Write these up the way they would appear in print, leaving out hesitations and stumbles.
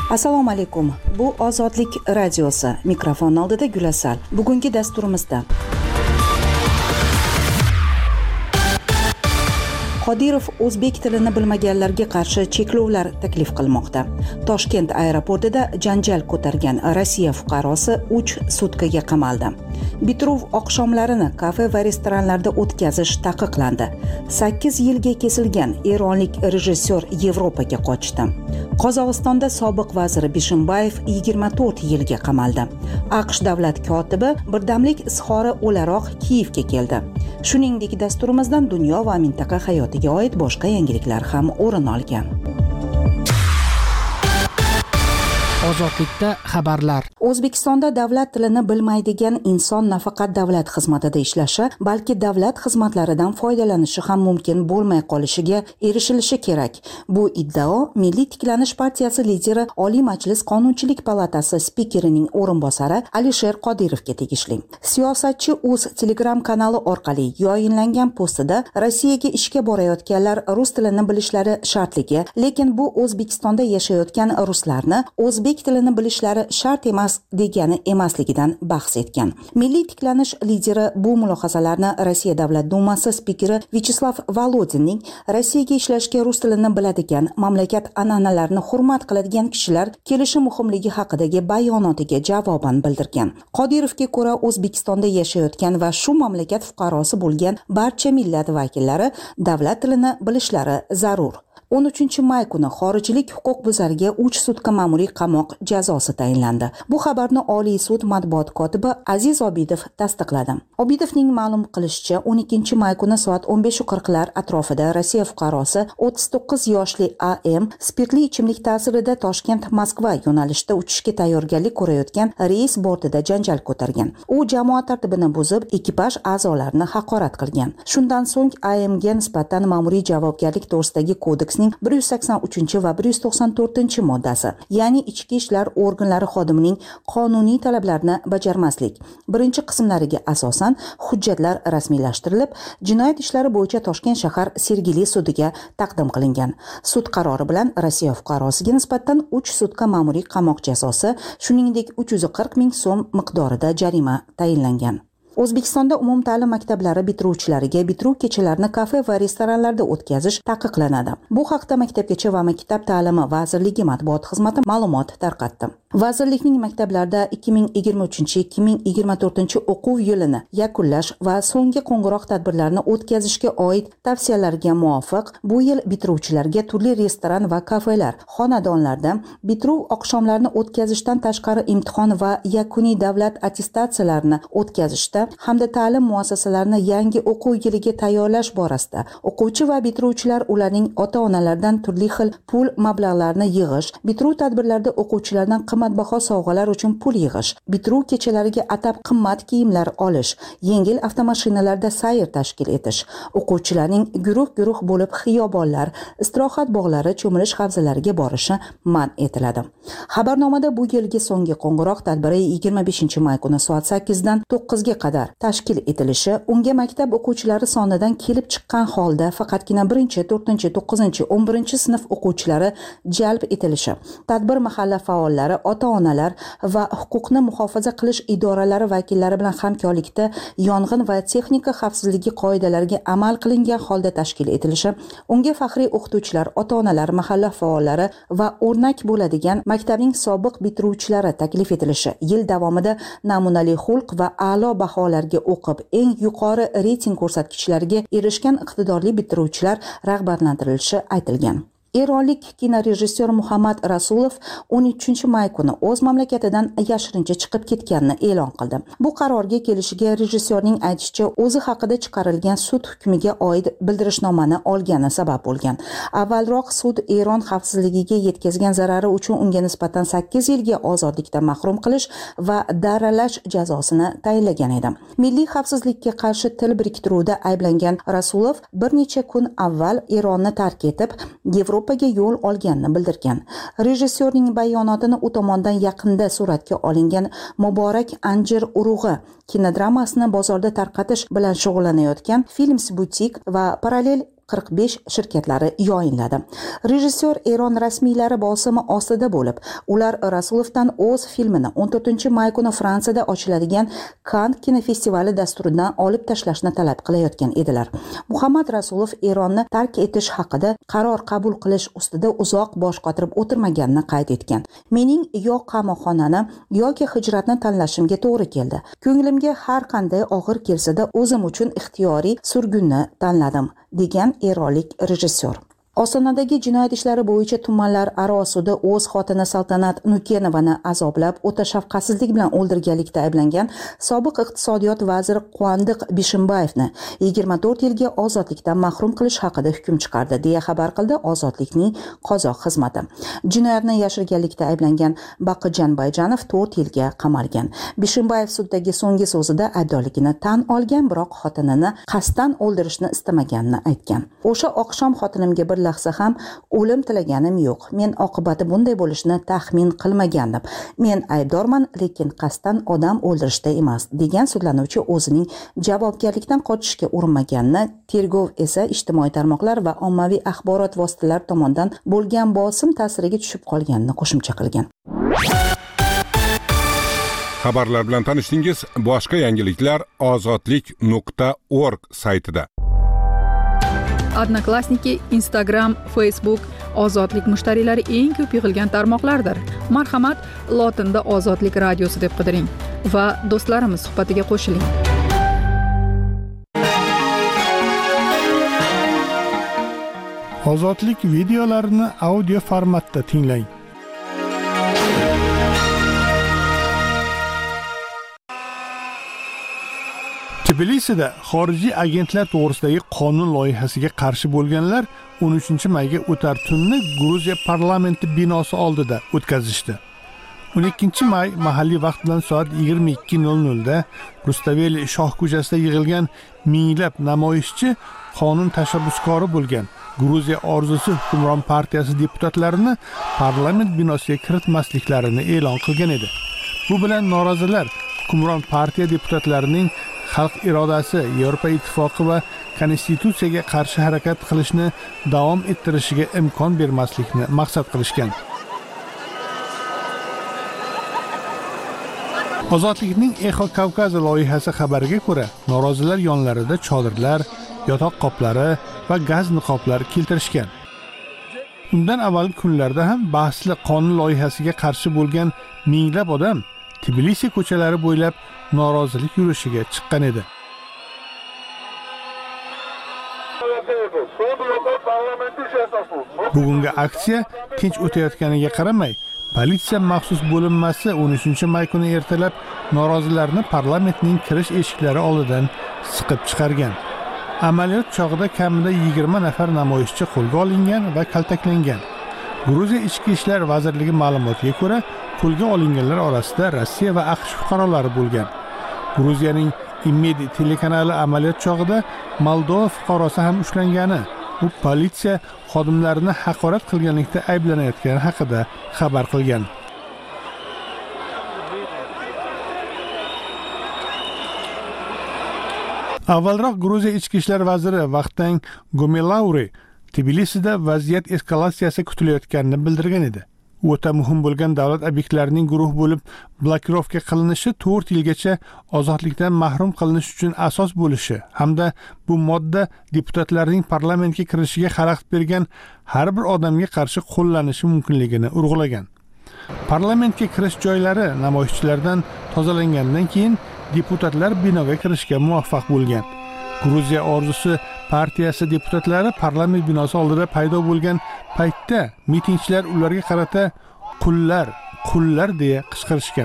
Assalomu alaykum. Bu Ozodlik radiosi. Mikrofon oldida Gulasal. Bugungi dasturimizda Qodirov o'zbek tilini bilmaganlarga qarshi cheklovlar taklif qilmoqda. Toshkent aeroportida janjal ko'targan Rossiya fuqarosi 3 sutkaga qamaldi. Bituv oqshomlarini kafe va restoranlarda o'tkazish taqiqlandi. 8 yilga kesilgan eronlik rejissyor Yevropaga qochdi. Qozog'istonda sobiq vaziri Bishimbayev 24 yilga qamaldi. AQSh davlat kotibi birdamlik izhori o'laroq Kiyevga keldi. Shuningdek, dasturimizdan dunyo va mintaqa hayotiga oid boshqa yangiliklar ham o'rin olgan. Ozodlikda xabarlar. O'zbekistonda davlat tilini bilmaydigan inson nafaqat davlat xizmatida ishlashi, balki davlat xizmatlaridan foydalanishi ham mumkin bo'lmay qolishiga erishilishi kerak. Bu iddao Milliy tiklanish partiyasi lideri Oliy Majlis Qonunchilik palatasi spikerining o'rinbosari Alisher Qodirovga tegishli. Siyosatchi o'z Telegram kanali orqali yayinlangan postida Rossiyaga ishga borayotganlar rus tilini bilishlari shartligi, lekin bu O'zbekistonda yashayotgan ruslarni o'zbek tilini bilishlari shart emas degani emasligidan bahs etgan. Milliy tiklanish lideri bu mulohazalarni Rossiya Davlat dumasi spikeri Vyacheslav Volodinning Rossiyaga ishlashga rus tilini biladigan, mamlakat an'analarini hurmat qiladigan kishilar kelishi muhimligi haqidagi bayonotiga javoban bildirgan. Qodirovga ko'ra, O'zbekistonda yashayotgan va shu mamlakat fuqarosi bo'lgan barcha millat vakillari davlat tilini bilishlari zarur. 13-may kuni xorijlik huquqbuzarga 3 sutka ma'muriy qamoq jazosi tayinlandi. Bu xabarni Oliy sud matbuot kotibi Aziz Obidov tasdiqladi. Obidovning ma'lum qilishicha, 12-may kuni soat 15:40lar atrofida Rossiya fuqarosi 39 yoshli AM spirtli ichimlik ta'sirida Toshkent-Moskva yo'nalishida uchishga tayyorgarlik ko'rayotgan reys bortida janjal ko'targan. U jamoat tartibini buzib, ekipaj a'zolarini haqorat qilgan. Shundan so'ng AMga nisbatan ma'muriy javobgarlik to'g'risidagi kodeks 183 va 194 moddasi, ya'ni ichki ishlar organlari xodimining qonuniy talablarini bajarmaslik birinchi qismlariga asosan hujjatlar rasmiylashtirilib, jinoyat ishlari bo'yicha Toshkent shahar Sergeli sudiga taqdim qilingan. Sud qarori bilan Rossiya fuqarosiga nisbatan 3 sutka ma'muriy qamoq jazosi, shuningdek 340 ming so'm miqdorida jarima tayinlangan. O'zbekistonda umumta'lim maktablari bitiruvchilariga bitiruv kechalarini kafe va restoranlarda o'tkazish taqiqlanadi. Bu haqda Maktabgacha va maktab ta'limi vazirligi matbuot xizmati ma'lumot tarqatdi. Vazirlikning maktablarda 2023-2024 o'quv yilini yakunlash va so'nggi qo'ng'iroq tadbirlarini o'tkazishga oid tavsiyalarga muvofiq bu yil bitiruvchilarga turli restoran va kafelar, xonadonlarda bitiruv oqshomlarini o'tkazishdan tashqari imtihon va yakuniy davlat attestatsiyalarini o'tkazishda hamda ta'lim muassasalarini yangi o'quv yiliga tayyorlash borasida o'quvchi va bitiruvchilar ularning ota-onalaridan turli xil pul mablag'larini yig'ish, bitiruv tadbirlarida o'quvchilardan qimmatbaho sovg'alar uchun pul yig'ish, bitiruv kechalariga atab qimmat kiyimlar olish, yengil avtomashinalarda sayr tashkil etish, o'quvchilarning guruh-guruh bo'lib xiyobonlar, istirohat bog'lari, cho'milish havzalariga borishi man etiladi. Xabarnomada bu yilgi so'nggi qo'ng'iroq tadbiri 25-may kuni soat 8 dan 9 ga qadar tashkil etilishi, unga maktab o'quvchilari sonidan kelib chiqqan holda faqatgina 1, 4, 9, 11 sinf o'quvchilari jalb etilishi, tadbir mahalla faollari, ota-onalar va huquqni muhofaza qilish idoralari vakillari bilan hamkorlikda yong'in va texnika xavfsizligi qoidalariga amal qilingan holda tashkil etilishi, unga faxriy o'qituvchilar, ota-onalar, mahalla faollari va o'rnak bo'ladigan maktabning sobiq bitiruvchilari taklif etilishi, yil davomida namunali xulq va a'lo baholarga o'qib, eng yuqori reyting ko'rsatkichlariga erishgan iqtidorli bitiruvchilar rag'batlantirilishi aytilgan. Eronlik kinorejissyor Muhammad Rasulov 13-may kuni o'z mamlakatidan yashirincha chiqib ketganini e'lon qildi. Bu qarorga kelishiga rejissyorning aytishicha, o'zi haqida chiqarilgan sud hukmiga oid bildirishnomani olgani sabab bo'lgan. Avvalroq sud Eron xavfsizligiga yetkazgan zarari uchun unga nisbatan 8 yilga ozodlikdan mahrum qilish va daralash jazosini tayinlagan edi. Milliy xavfsizlikka qarshi til biriktiruvda ayblangan Rasulov bir necha kun avval Eronni tark etib, Yevropaga yo'l olganini bildirgan. Rejissyorning bayonotini u tomonidan yaqinda suratga olingan Muborak Anjir urug'i kinodramasini bozorda tarqatish bilan shug'ullanayotgan Films Butik va parallel 45 shirkatlari yoyinladi. Rejissyor Eron rasmiylari bosimi ostida bo'lib, ular Rasulovdan o'z filmini 14-may kuni Fransiyada ochiladigan Cannes kinofestivali dasturidan olib tashlashni talab qilayotgan edilar. Muhammad Rasulov Eronni tark etish haqida qaror qabul qilish ustida uzoq bosh qotirib o'tirmaganini qayd etgan. Mening yo qamoqxonani yoki hijratni tanlashimga to'g'ri keldi. Ko'nglimga har qanday og'ir kelsa-da o'zim uchun ixtiyoriy surgunni tanladim, degan eronlik rejissyor. Ostonadagi jinoyat ishlari bo'yicha tumanlar aro sudi o'z xotini Saltanat Nukenovani azoblab, o'ta shafqatsizlik bilan o'ldirganlikda ayblangan sobiq iqtisodiyot vaziri Quandiq Bishimbayevni 24 yilga ozodlikdan mahrum qilish haqida hukm chiqardi, deya xabar qildi Ozodlikning qozoq xizmati. Jinoyatni yashirganlikda ayblangan Baqijan Bayjanov 4 yilga qamalgan. Bishimbayev suddagi so'nggi so'zida aybdorligini tan olgan, biroq xotinini qasddan o'ldirishni istamaganini aytgan. O'sha oqshom xotinimga bir lahza ham o'lim tilaganim yo'q. Men oqibati bunday bo'lishini taxmin qilmagandim. Men aybdorman, lekin qasddan odam o'ldirishda emas, degan sudlanuvchi o'zining javobgarlikdan qochishga urinmaganini, tergov esa ijtimoiy tarmoqlar va ommaviy axborot vositalari tomonidan bo'lgan bosim ta'siriga tushib qolganini qo'shimcha qilgan. Xabarlar bilan tanishdingiz. Boshqa yangiliklar ozodlik.org saytida. Odnoklassniki, Instagram, Facebook Ozodlik mushtariylari eng ko'p yig'ilgan tarmoqlardir. Marhamat, lotinda Ozodlik radiosi deb qidiring va do'stlarimiz suhbatiga qo'shiling. Ozodlik videolarini audio formatda tinglang. Tbilisida xorijiy agentlar to'g'risidagi qonun loyihasiga qarshi bo'lganlar 13-mayga o'tar tunni Gruziya parlamenti binosi oldida o'tkazishdi. 12-may mahalliy vaqt bilan soat 22:00 da Rustaveli Shoh ko'chasida yig'ilgan minglab namoyishchi qonun tashabbuskori bo'lgan Gruziya orzusi hukmron partiyasi deputatlarini parlament binosiga kiritmasliklarini e'lon qilgan edi. Bu bilan norozilar hukmron partiya deputatlarining xalq irodasi, Yevropa ittifoqi va konstitutsiyaga qarshi harakat qilishni davom ettirishiga imkon bermaslikni maqsad qilishgan. Ozodlikning Eho Kavkaz loyihasi xabariga ko'ra, norozilar yonlarida chodirlar, yotoq qoplari va gaz niqoblar keltirishgan. Undan avvalgi kunlarda ham bahsli qonun loyihasiga qarshi bo'lgan minglab odam Tbilisi ko'chalari bo'ylab norozilik yurishiga chiqqan edi. Bugungi aksiya tinch o'tayotganiga qaramay, politsiya maxsus bo'linmasi 13-may kuni ertalab norozilarni parlamentning kirish eshiklari oldidan siqib chiqargan. Amaliyot chog'ida kamida 20 nafar namoyishchi qo'lga olingan va kaltaklangan. Gruziya Ichki ishlar vazirligi ma'lumotiga ko'ra, qo'lga olinganlar orasida Rossiya va AQSh fuqarolari bo'lgan. Gruziyaning Imedi telekanali amaliyot chog'ida Moldova fuqarosi ham ushlangani, u politsiya xodimlarini haqorat qilganlikda ayblanayotgani haqida xabar qilgan. Avvalroq Gruziya Ichki ishlar vaziri Vaqtang Gomelauri Tbilisida vaziyat eskalatsiyasi kutilayotganini bildirgan edi. O'ta muhim bo'lgan davlat obyektlarining guruh bo'lib blokirovka qilinishi 4 yilgacha ozodlikdan mahrum qilinish uchun asos bo'lishi hamda bu modda deputatlarning parlamentga kirishiga xalaqit bergan har bir odamga qarshi qo'llanishi mumkinligini urg'ulagan. Parlamentga kirish joylari namoyishchilardan tozalangandan keyin deputatlar binoga kirishga muvaffaq bo'lgan. Gruziya orzusi partiyasi deputatlari parlament binosi oldida paydo bo'lgan paytda mitingchilar ularga qarata qullar deya qichqirishgan.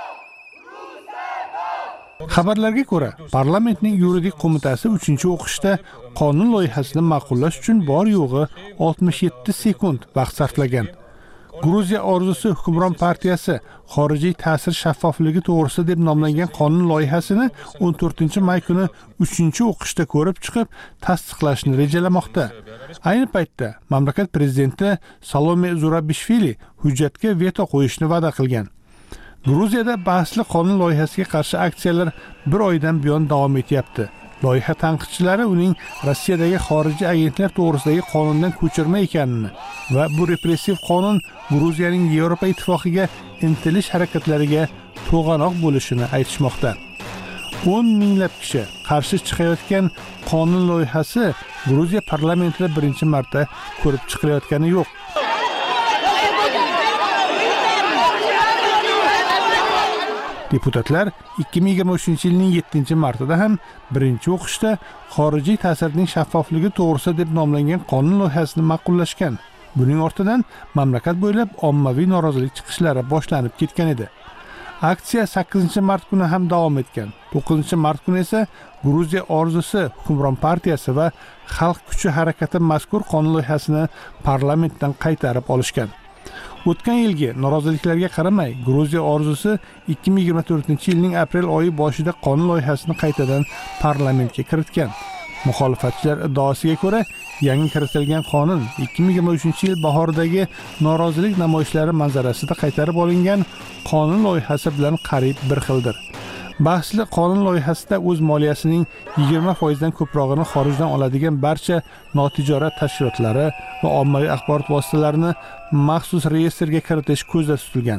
Xabarlarga ko'ra, parlamentning yuridik qo'mitasi 3-o'qishda qonun loyihasini ma'qullash uchun bor yo'g'i 67 sekund vaqt sarflagan. Gruziya orzusi hukmron partiyasi xorijiy ta'sir shaffofligi to'g'risida deb nomlangan qonun loyihasini 14-may kuni 3-o'qishda ko'rib chiqib, tasdiqlashni rejalamoqda. Ayni paytda mamlakat prezidenti Salome Zurabishvili hujjatga veto qo'yishni va'da qilgan. Gruziyada bahsli qonun loyihasiga qarshi aksiyalar bir oydan buyon davom etyapti. Loyiha tanqidchilari uning Rossiyadagi xorijiy agentlar to'g'risidagi qonundan ko'chirma ekanini va bu repressiv qonun Gruziyaning Yevropa ittifoqiga intilish harakatlariga to'g'anoq bo'lishini aytishmoqda. 10 minglab kishi qarshi chiqayotgan qonun loyihasi Gruziya parlamentida birinchi marta ko'rib chiqilayotgani yo'q. Deputatlar 2023-yilning 7-martida ham birinchi o'qishda xorijiy ta'sirning shaffofligi to'g'risida deb nomlangan qonun loyihasini ma'qullashgan. Buning ortidan mamlakat bo'ylab ommaviy norozilik chiqishlari boshlanib ketgan edi. Aksiya 8-mart kuni ham davom etgan. 9-mart kuni esa Gruziya orzusi hukmron partiyasi va xalq kuchi harakati mazkur qonun loyihasini parlamentdan qaytarib olishgan. O'tgan yilgi noroziliklarga qaramay, Gruziya orzusi 2024-yilning aprel oyi boshida qonun loyihasini qaytadan parlamentga kiritgan. Muxolifatchilar iddaosiga ko'ra, yangi kiritilgan qonun 2023-yil bahoridagi norozilik namoyishlari manzarasida qaytarib olingan qonun loyihasi bilan qariyb bir xildir. Bahsli qonun loyihasida o'z moliyasining 20% dan ko'prog'ini xorijdan oladigan barcha notijorat tashkilotlari va ommaviy axborot vositalarini maxsus reyestrga kiritish ko'zda tutilgan.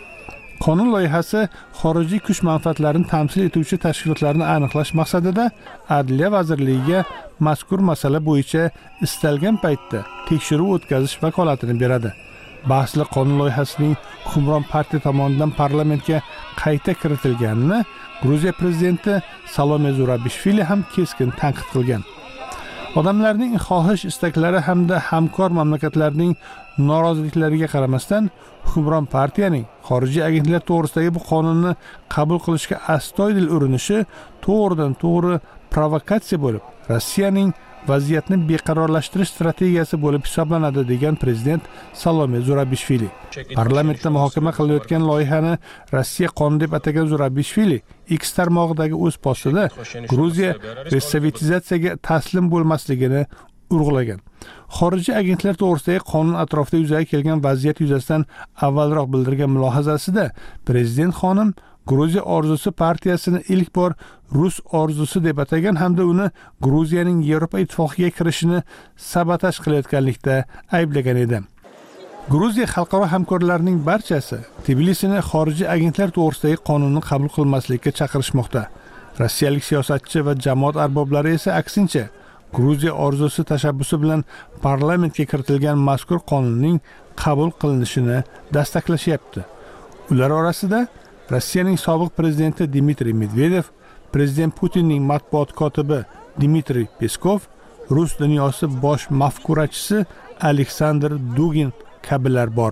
Qonun loyihasi xorijiy kuch manfaatlarini tamsil etuvchi tashkilotlarni aniqlash maqsadida Adliya vazirligiga mazkur masala bo'yicha istalgan paytda tekshiruv o'tkazish vakolatini beradi. Bahsli qonun loyihasining hukmron partiya tomonidan parlamentga qayta kiritilganini Gruziya prezidenti Salome Zurabishvili ham keskin tanqid qilgan. Odamlarning xohish istaklari hamda hamkor mamlakatlarning noroziliklariga qaramasdan hukmron partiyaning xorijiy agentlar to'g'risidagi bu qonunni qabul qilishga astoydil urinishi to'g'ridan to'g'ri provokatsiya bo'lib, Rossiyaning vaziyatni beqarorlashtirish strategiyasi bo'lib hisoblanadi degan prezident Salome Zurabishvili. Parlamentda muhokama qilayotgan loyihani Rossiya qonuni deb atagan Zurabishvili X tarmog'idagi o'z postida Gruziya resovetizatsiyaga taslim bo'lmasligini urg'ulagan. Xorijiy agentlar to'g'risidagi qonun atrofida yuzaga kelgan vaziyat yuzasidan avvalroq bildirgan mulohazasida prezident xonim Gruziya orzusi partiyasini ilk bor Rus orzusi deb atagan hamda uni Gruziyaning Yevropa ittifoqiga kirishini sabotaj qilayotganlikda ayblagan edi. Gruziya xalqaro hamkorlarining barchasi Tbilisini xorijiy agentlar to'g'risidagi qonunni qabul qilmaslikka chaqirishmoqda. Rossiyalik siyosatchi va jamoat arboblari esa aksincha Gruziya orzusi tashabbusi bilan parlamentga kiritilgan mazkur qonunning qabul qilinishini dastaklashyapti. Ular orasida Rossiyaning sobiq prezidenti Dmitriy Medvedev, prezident Putinning matbuot kotibi Dmitriy Peskov, Rus dunyosi bosh mafkurachisi Aleksandr Dugin kabilar bor.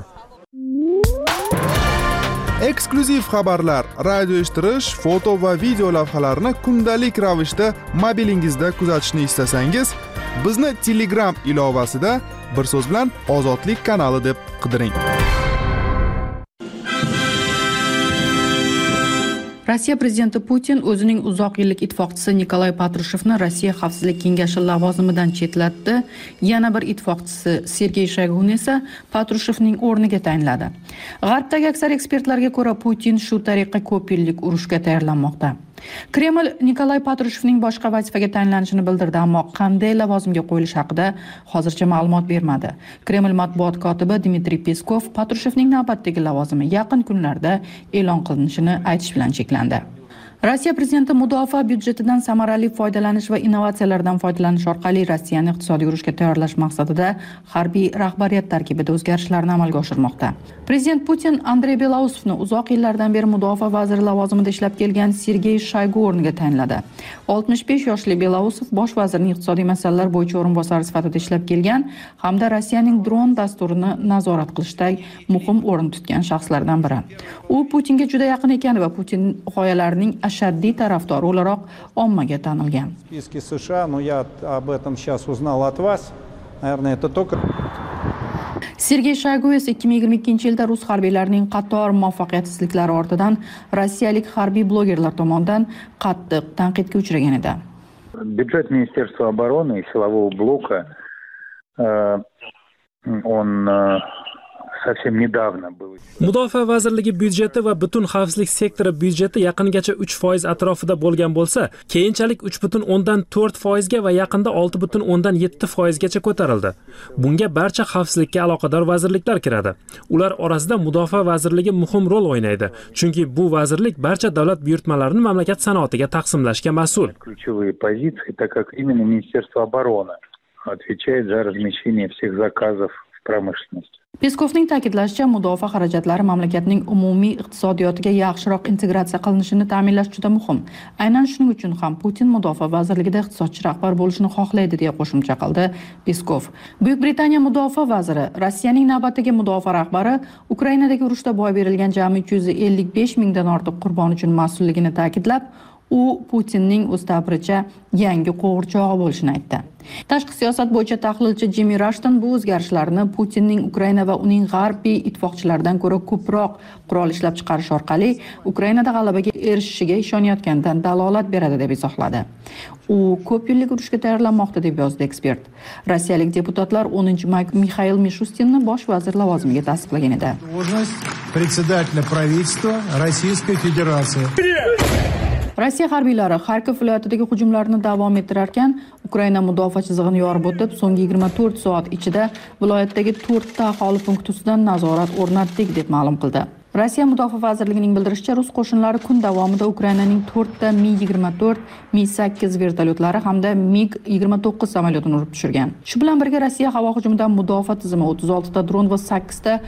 Eksklyuziv xabarlar, radio eshittirish, foto va video lavhalarni kundalik ravishda mobilingizda kuzatishni istasangiz, bizni Telegram ilovasida bir so'z bilan Ozodlik kanali deb qidiring. Rossiya prezidenti Putin o'zining uzoq yillik ittifoqchisi Nikolay Patrushevni Rossiya Xavfsizlik kengashi lavozimidan chetlatdi. Yana bir ittifoqchisi Sergey Shoygu esa Patrushevning o'rniga tayinladi. G'arbdagi aksar ekspertlarga ko'ra Putin shu tariqa ko'p yillik urushga tayyorlanmoqda. Kreml Nikolay Patrushevning boshqa vazifaga tayinlanishini bildirdi, ammo qanday lavozimga qo'yilishi haqida hozircha ma'lumot bermadi. Kreml matbuot kotibi Dmitriy Peskov Patrushevning navbatdagi lavozimi yaqin kunlarda e'lon qilinishini aytish bilan cheklandi. Rossiya prezidenti mudofaa byudjetidan samarali foydalanish va innovatsiyalardan foydalanish orqali Rossiyani iqtisodiy urushga tayyorlash maqsadida harbiy rahbariyat tarkibida o'zgarishlarni amalga oshirmoqda. Prezident Putin Andrey Belausovni uzoq yillardan beri mudofaa vaziri lavozimida ishlab kelgan Sergey Shoygu o'rniga tayinladi. 65 yoshli Belausov bosh vazirning iqtisodiy masalalar bo'yicha o'rinbosari sifatida ishlab kelgan hamda Rossiyaning dron dasturini nazorat qilishda muhim o'rin tutgan shaxslardan biri. U Putinga juda yaqin ekan va Putin g'oyalarining ashaddiy tarafdori o'laroq ommaga tanilgan. Списки США, но я об этом сейчас узнал от вас. Наверное, это только Sergey Shoygu esa 2022-yilda rus harbiylarining qator muvaffaqiyatsizliklari ortidan rossiyalik harbiy blogerlar tomonidan qattiq tanqidga uchragan edi. Бюджет Министерства обороны и силового блока, он совсем недавно был. Mudofaa vazirligi byudjeti va butun xavfsizlik sektori byudjeti yaqingacha 3% atrofida bo'lgan bo'lsa, keyinchalik 3.4% ga va yaqinda 6.7% gacha ko'tarildi. Bunga barcha xavfsizlikka aloqador vazirliklar kiradi. Ular orasida Mudofaa vazirligi muhim rol o'ynaydi, chunki bu vazirlik barcha davlat buyurtmalarini mamlakat sanoatiga taqsimlashga mas'ul. Ключевые позиции, так как именно Министерство обороны отвечает за размещение всех заказов в промышленности. Peskovning ta'kidlashicha, mudofaa xarajatlari mamlakatning umumiy iqtisodiyotiga yaxshiroq integratsiya qilinishini ta'minlash juda muhim. Aynan shuning uchun ham Putin mudofaa vazirligida iqtisodchi rahbar bo'lishni xohlaydi deya qo'shimcha qildi Peskov. Buyuk Britaniya mudofaa vaziri Rossiyaning navbatdagi mudofaa rahbari Ukrainadagi urushda boy berilgan jami 355 mingdan ortiq qurbon uchun mas'ulligini ta'kidlab, u Putinning o'z ta'biricha yangi qo'g'irchog'i bo'lishini aytdi. Tashqi siyosat bo'yicha tahlilchi Jimmy Rushton bu o'zgarishlarni Putinning Ukraina va uning g'arbiy ittifoqchilaridan ko'ra ko'proq qurol ishlab chiqarish orqali Ukrainada g'alabaga erishishiga ishonayotganidan dalolat beradi deb izohladi. U ko'p yillik urushga tayyorlanmoqda deb yozdi ekspert. Rossiyalik deputatlar 10-may Mixail Mishustinni bosh vazir lavozimiga tasdiqlagan edi. Председателя правительства Российской Федерации. Rossiya harbiylari Xarkov viloyatidagi hujumlarni davom ettirar ekan, Ukraina mudofaa chizig'ini yorib o'tib, so'nggi 24 soat ichida viloyatdagi 4 ta aholi punkti ustidan nazorat o'rnatdik deb ma'lum qildi. Rossiya mudofaa vazirligining bildirishicha, rus qo'shinlari kun davomida Ukrainaning 4 ta Mi-24, Mi-8 vertolyotlari hamda MiG-29 samolyotini urib tushirgan. Shu bilan birga Rossiya havo hujumidan mudofaa tizimi 36 ta dron va 8 ta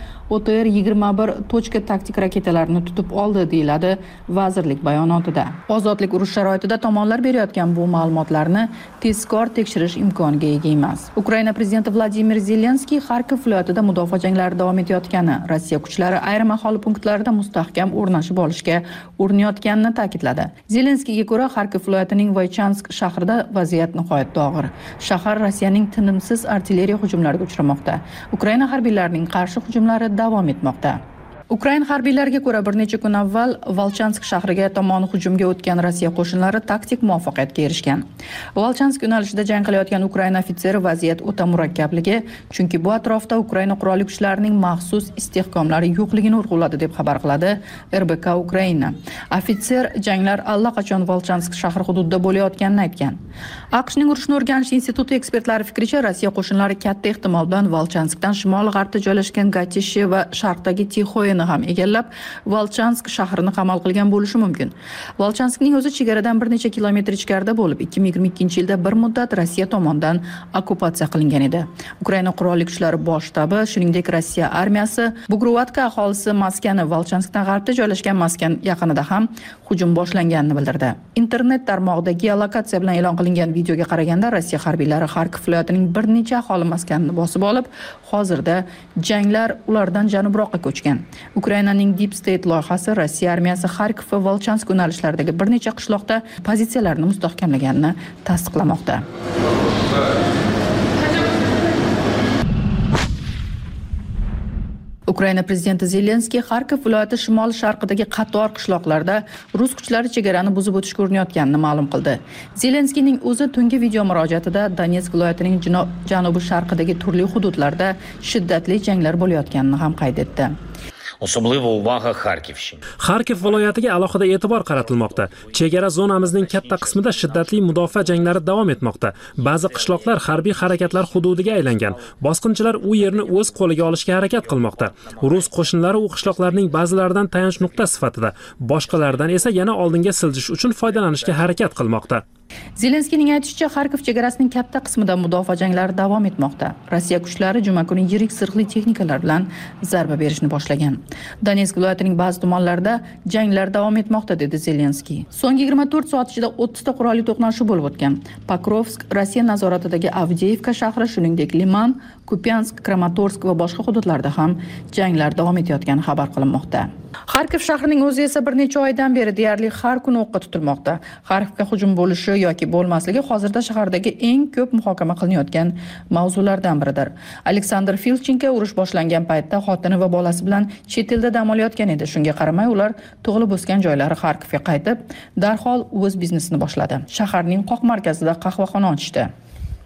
OTR-21 tochka taktik raketalarini tutib oldi, deyiladi vazirlik bayonotida. Ozodlik urush sharoitida tomonlar berayotgan bu ma'lumotlarni tezkor tekshirish imkoniga ega emas. Ukraina prezidenti Vladimir Zelenskiy Xarkov viloyatida mudofaa janglari davom etayotgani, Rossiya kuchlari ayrim aholi punktlarida mustahkam o'rnashib olishga urinayotganini ta'kidladi. Zelenskiyga ko'ra, Xarkov viloyatining Voychansk shahrida vaziyat nihoyatda og'ir. Shahar Rossiyaning tinimsiz artilleriya hujumlariga uchramoqda. Ukraina harbiylarining qarshi hujumlari davom etmoqda. Ukraina harbiylariga ko'ra, bir necha kun avval Volchansk shahriga tomon hujumga o'tgan Rossiya qo'shinlari taktik muvaffaqiyatga erishgan. Volchansk yo'nalishida jang qilayotgan Ukraina ofitseri vaziyat o'ta murakkabligi, chunki bu atrofda Ukraina qurolli kuchlarining maxsus istehkomlari yo'qligini urg'uladi deb xabar qiladi RBK Ukraina. Ofitser janglar allaqachon Volchansk shahri hududida bo'layotganini aytgan. AQShning urushni o'rganish instituti ekspertlari fikricha, Rossiya qo'shinlari katta ehtimol bilan Volchanskdan shimol-g'arbda joylashgan Gatishi va sharqdagi Tixoy ham egallab, Volchansk shahrini qamal qilgan bo'lishi mumkin. Volchanskning o'zi chegaradan bir necha kilometr ichkarida bo'lib, 2022-yilda bir muddat Rossiya tomonidan okkupatsiya qilingan edi. Ukraina qurolli kuchlari bosh shtabi, shuningdek Rossiya armiyasi Bugruvatka aholisi maskani Volchanskdan g'arbda joylashgan maskan yaqinida ham hujum boshlanganini bildirdi. Internet tarmog'ida geolokatsiya bilan e'lon qilingan videoga qaraganda, Rossiya harbiylari Xarkov viloyatining bir necha aholi maskanini bosib olib, hozirda janglar ulardan janubroqqa ko'chgan. Ukrainaning Deep State loyihasi Rossiya armiyasi Xarkov va Volchansk yo'nalishlaridagi bir necha qishloqda pozitsiyalarini mustahkamlaganini tasdiqlamoqda. Ukraina prezidenti Zelenskiy Xarkov viloyati shimol-sharqidagi qator qishloqlarda rus kuchlari chegarani buzib o'tishga urinayotganini ma'lum qildi. Zelenskiyning o'zi tungi video murojaatida Donetsk viloyatining janubi-sharqidagi turli hududlarda shiddatli janglar bo'layotganini ham qayd etdi. Особливо увага Харківщині. Xarkov viloyatiga alohida e'tibor qaratilmoqda. Chegara zonamizning katta qismida shiddatli mudofaa janglari davom etmoqda. Ba'zi qishloqlar harbiy harakatlar hududiga aylangan. Bosqinchilar u yerni o'z qo'liga olishga harakat qilmoqda. Rus qo'shinlari u qishloqlarning ba'zilaridan tayanch nuqta sifatida, boshqalaridan esa yana oldinga siljish uchun foydalanishga harakat qilmoqda. Zelenskiyning aytishicha, Xarkov chegarasining katta qismida mudofaa janglari davom etmoqda. Rossiya kuchlari juma kuni yirik zirhli texnikalar bilan zarba berishni boshlagan. Donetsk viloyatining ba'zi tumanlarida janglar davom etmoqda, dedi Zelenskiy. So'nggi 24 soat ichida 30 ta qurolli to'qnashuv bo'lib o'tgan. Pokrovsk, Rossiya nazoratidagi Avdiivka shahri, shuningdek Liman, Kupiansk, Kramatorsk va boshqa hududlarda ham janglar davom etayotgani xabar qilinmoqda. Xarkov shahrining o'zi esa bir necha oydan beri deyarli har kuni o'qqa tutilmoqda. Xarkovga hujum bo'lishi yoki bo'lmasligi hozirda shahardagi eng ko'p muhokama qilinayotgan mavzulardan biridir. Aleksandr Filchenko urush boshlangan paytda xotini va bolasi bilan chet elda dam olayotgan edi. Shunga qaramay ular tug'ilib o'sgan joylari Xarkovga qaytib, darhol o'z biznesini boshladi. Shaharning qoq markazida qahvaxona ochdi.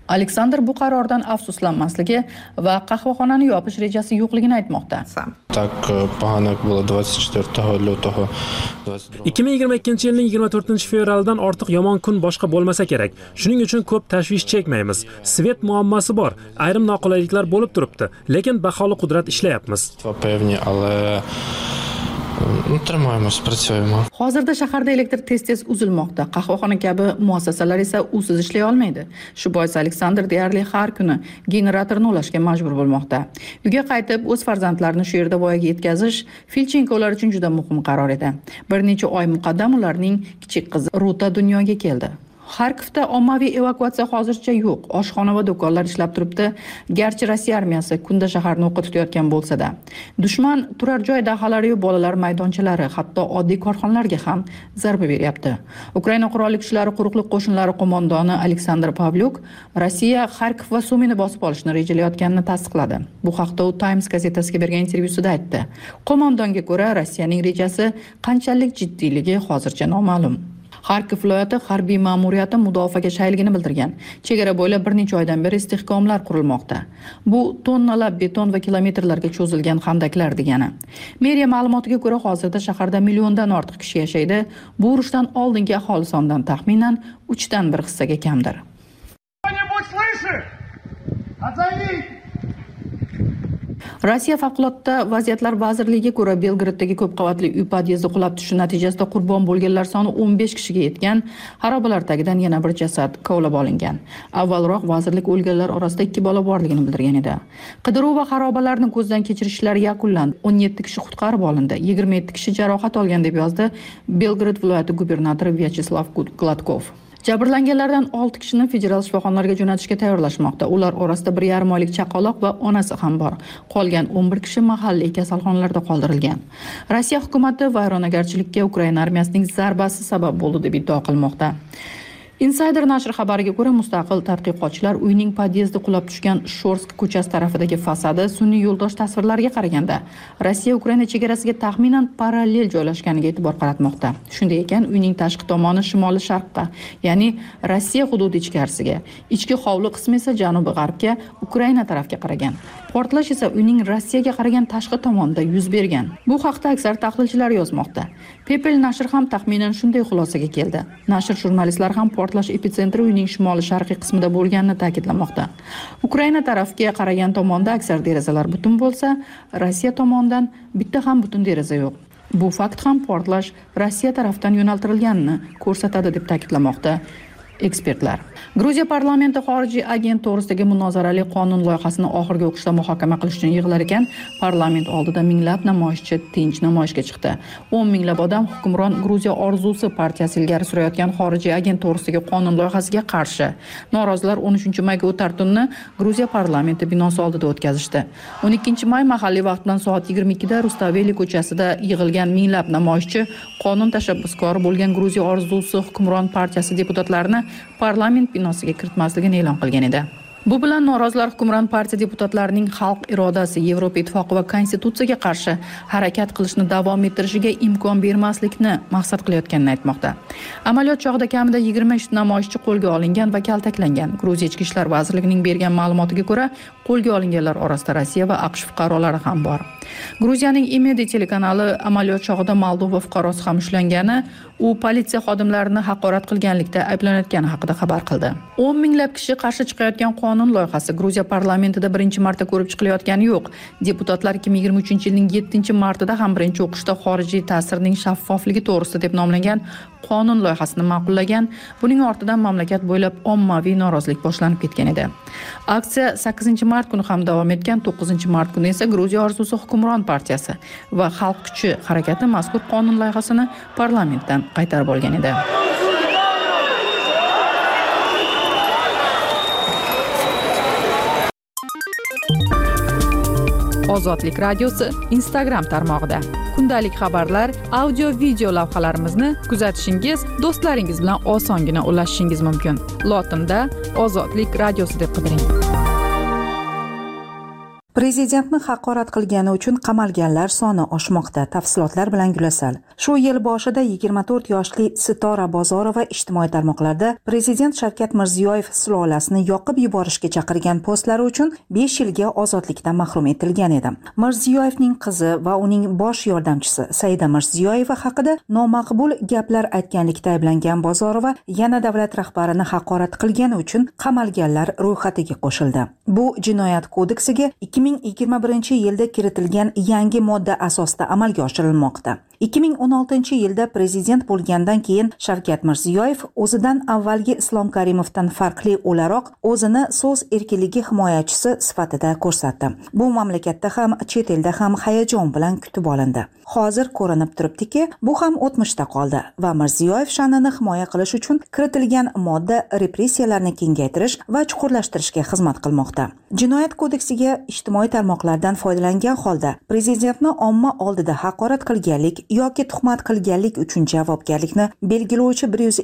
Aleksandr bu qarordan afsuslanmasligi va qahvaxonani yopish rejasi yo'qligini aytmoqda. Так погано было 24 lutого. 2022 yilning 24 fevralidan ortiq yomon kun boshqa bo'lmasa kerak. Shuning uchun ko'p tashvish chekmaymiz. Svet muammosi bor, ayrim noqulayliklar bo'lib turibdi, lekin baholi qudrat ishlayapmiz. Pewnie, ale Trimoymiz, pracujemy. Hozirda shaharda elektr tez-tez uzilmoqda. Qahvaxona kabi muassasalar esa usiz ishlay olmaydi. Shu bois Aleksandr deyarli har kuni generatorni ulashga majbur bo'lmoqda. Uyga qaytib, o'z farzandlarini shu yerda voyaga yetkazish Filchenko ular uchun juda muhim qaror edi. Bir necha oy muqaddam ularning kichik qizi Ruta dunyoga keldi. Xarkovda ommaviy evakuatsiya hozircha yo'q. Oshxona va do'konlar ishlab turibdi. Garchi Rossiya armiyasi kunda shaharni o'qqa tutayotgan bo'lsa-da, dushman turar joy dahalari va bolalar maydonchalari, hatto oddiy korxonalarga ham zarba beryapti. Ukraina qurolli kuchlari quruqlik qo'shinlari qo'mondoni Aleksandr Pavlyuk Rossiya Xarkov va Sumini bosib olishni rejalayotganini tasdiqladi. Bu haqda u Times gazetasiga bergan intervyusida aytdi. Qo'mondonga ko'ra, Rossiyaning rejasi qanchalik jiddiyligi hozircha noma'lum. Xarkov viloyati harbiy ma'muriyati mudofaaga shayligini bildirgan. Chegara bo'ylab bir necha oydan beri istehkomlar qurilmoqda. Bu tonnalab beton va kilometrlarga cho'zilgan xandaklar degani. Meriya ma'lumotiga ko'ra, hozirda shaharda milliondan ortiq kishi yashaydi. Bu urushdan oldingi aholi sonidan taxminan 3dan 1 hissaga kamdir. Rossiya favqulodda vaziyatlar vazirligiga ko'ra, Belgraddagi ko'p qavatli uy podyezdi qulab tushishi natijasida qurbon bo'lganlar soni 15 kishiga yetgan. Xarobalar tagidan yana bir jasad kovlab olingan. Avvalroq vazirlik o'lganlar orasida 2 bola borligini bildirgan edi. Qidiruv va xarobalarni ko'zdan kechirishlar yakunlandi. 17 kishi qutqarib olindi, 27 kishi jarohat olgan deb yozdi Belgrad viloyati gubernatori Vyacheslav Gladkov. Jabrlanganlardan 6 kishini federal shifoxonalarga jo'natishga tayyorlashmoqda. Ular orasida 1,5 oylik chaqaloq va onasi ham bor. Qolgan 11 kishi mahalliy kasalxonalarda qoldirilgan. Rossiya hukumati vayronagarchilikka Ukraina armiyasining zarbasi sabab bo'ldi deb iddao qilmoqda. Insider nashri xabariga ko'ra, mustaqil tadqiqotchilar uyning podyezdi qulab tushgan Shorsk ko'chasi tarafidagi fasadi sun'iy yo'ldosh tasvirlariga qaraganda Rossiya Ukraina chegarasiga taxminan parallel joylashganiga e'tibor qaratmoqda. Shunday ekan, uyning tashqi tomoni shimoliy sharqqa, ya'ni Rossiya hududi ichkarisiga, ichki hovli qismi esa janubiy g'arbga, Ukraina tarafga qaragan. Portlash esa uyning Rossiyaga qaragan tashqi tomonida yuz bergan. Bu haqda aksar tahlilchilar yozmoqda. People nashri ham taxminan shunday xulosaga keldi. Nashr jurnalistlari ham portlash epitsentri uyning shimoliy sharqiy qismida bo'lganini ta'kidlamoqda. Ukraina tarafga qaragan tomonda aksar derazalar butun bo'lsa, Rossiya tomonidan bitta ham butun deraza yo'q. Bu fakt ham portlash Rossiya tarafdan yo'naltirilganini ko'rsatadi deb ta'kidlamoqda ekspertlar. Gruziya parlamenti xorijiy agent to'g'risidagi munozarali qonun loyihasini oxirgi o'qishda muhokama qilish uchun yig'ilar ekan, parlament oldida minglab namoyishchi tinch namoyishga chiqdi. 10 minglab odam hukmron Gruziya orzusi partiyasi ilgari surayotgan xorijiy agent to'g'risidagi qonun loyihasiga qarshi. Norozilar 13-mayga o'tar tunni Gruziya parlamenti binosi oldida o'tkazishdi. 12-may mahalliy vaqt bilan soat 22 da Rustaveli ko'chasida yig'ilgan minglab namoyishchi qonun tashabbuskori bo'lgan Gruziya orzusi hukmron partiyasi deputatlarini parlament binosiga kiritmasligini e'lon qilgan edi. Bu bilan norozilar hukmron partiya deputatlarining xalq irodasi, Yevropa ittifoqi va konstitutsiyaga qarshi harakat qilishni davom ettirishiga imkon bermaslikni maqsad qilayotganini aytmoqda. Amaliyot chog'ida kamida 23 namoyishchi qo'lga olingan va kaltaklangan. Gruziya ichki ishlar vazirligining bergan ma'lumotiga ko'ra, qo'lga olinganlar orasida Rossiya va AQSh fuqarolari ham bor. Gruziyaning Imedi telekanali amaliyot chog'ida Moldova fuqarosi ham ushlangani, u politsiya xodimlarini haqorat qilganlikda ayblanayotgani haqida xabar qildi. 10 minglab kishi qarshi chiqayotgan qonun loyihasi Gruziya parlamentida birinchi marta ko'rib chiqilayotgani yo'q. Deputatlar 2023-yilning 7-martida ham birinchi o'qishda xorijiy ta'sirning shaffofligi to'g'risida deb nomlangan qonun loyihasini ma'qullagan. Buning ortidan mamlakat bo'ylab ommaviy norozilik boshlanib ketgan edi. Aksiya 8-mart kuni ham davom etgan, 9-mart kuni esa Gruziya orzusi hukmron partiyasi va xalq kuchi harakati mazkur qonun loyihasini parlamentdan qaytarib olgan edi. Ozodlik radiosi Instagram tarmog'ida kundalik xabarlar, audio, video lavhalarimizni kuzatishingiz, do'stlaringiz bilan osongina ulashishingiz mumkin. Lotinda Ozodlik radiosi deb qidiring. Prezidentni haqorat qilgani uchun qamalganlar soni oshmoqda. Tafsilotlar bilan Gulasal. Shu yil boshida 24 yoshli Sitora Bozorova ijtimoiy tarmoqlarda Prezident Shavkat Mirziyoyev sulolasini yoqib yuborishga chaqirgan postlari uchun 5 yilga ozodlikdan mahrum etilgan edi. Mirziyoyevning qizi va uning bosh yordamchisi Saida Mirziyoyeva haqida nomaqbul gaplar aytganlikda ayblangan Bozorova yana davlat rahbarini haqorat qilgani uchun qamalganlar ro'yxatiga qo'shildi. Bu Jinoyat kodeksiga 2021-yilda kiritilgan yangi modda asosida amalga oshirilmoqda. 2016-yilda prezident bo'lgandan keyin Shavkat Mirziyoyev o'zidan avvalgi Islom Karimovdan farqli o'laroq o'zini so'z erkinligi himoyachisi sifatida ko'rsatdi. Bu mamlakatda ham, chet elda ham hayajon bilan kutib olindi. Hozir ko'rinib turibdiki, bu ham o'tmishda qoldi va Mirziyoyev sha'nini himoya qilish uchun kiritilgan modda repressiyalarni kengaytirish va chuqurlashtirishga xizmat qilmoqda. Jinoyat kodeksiga ijtimoiy tarmoqlardan foydalangan holda prezidentni omma oldida haqorat qilganlik yoki tuhmat qilganlik uchun javobgarlikni belgilovchi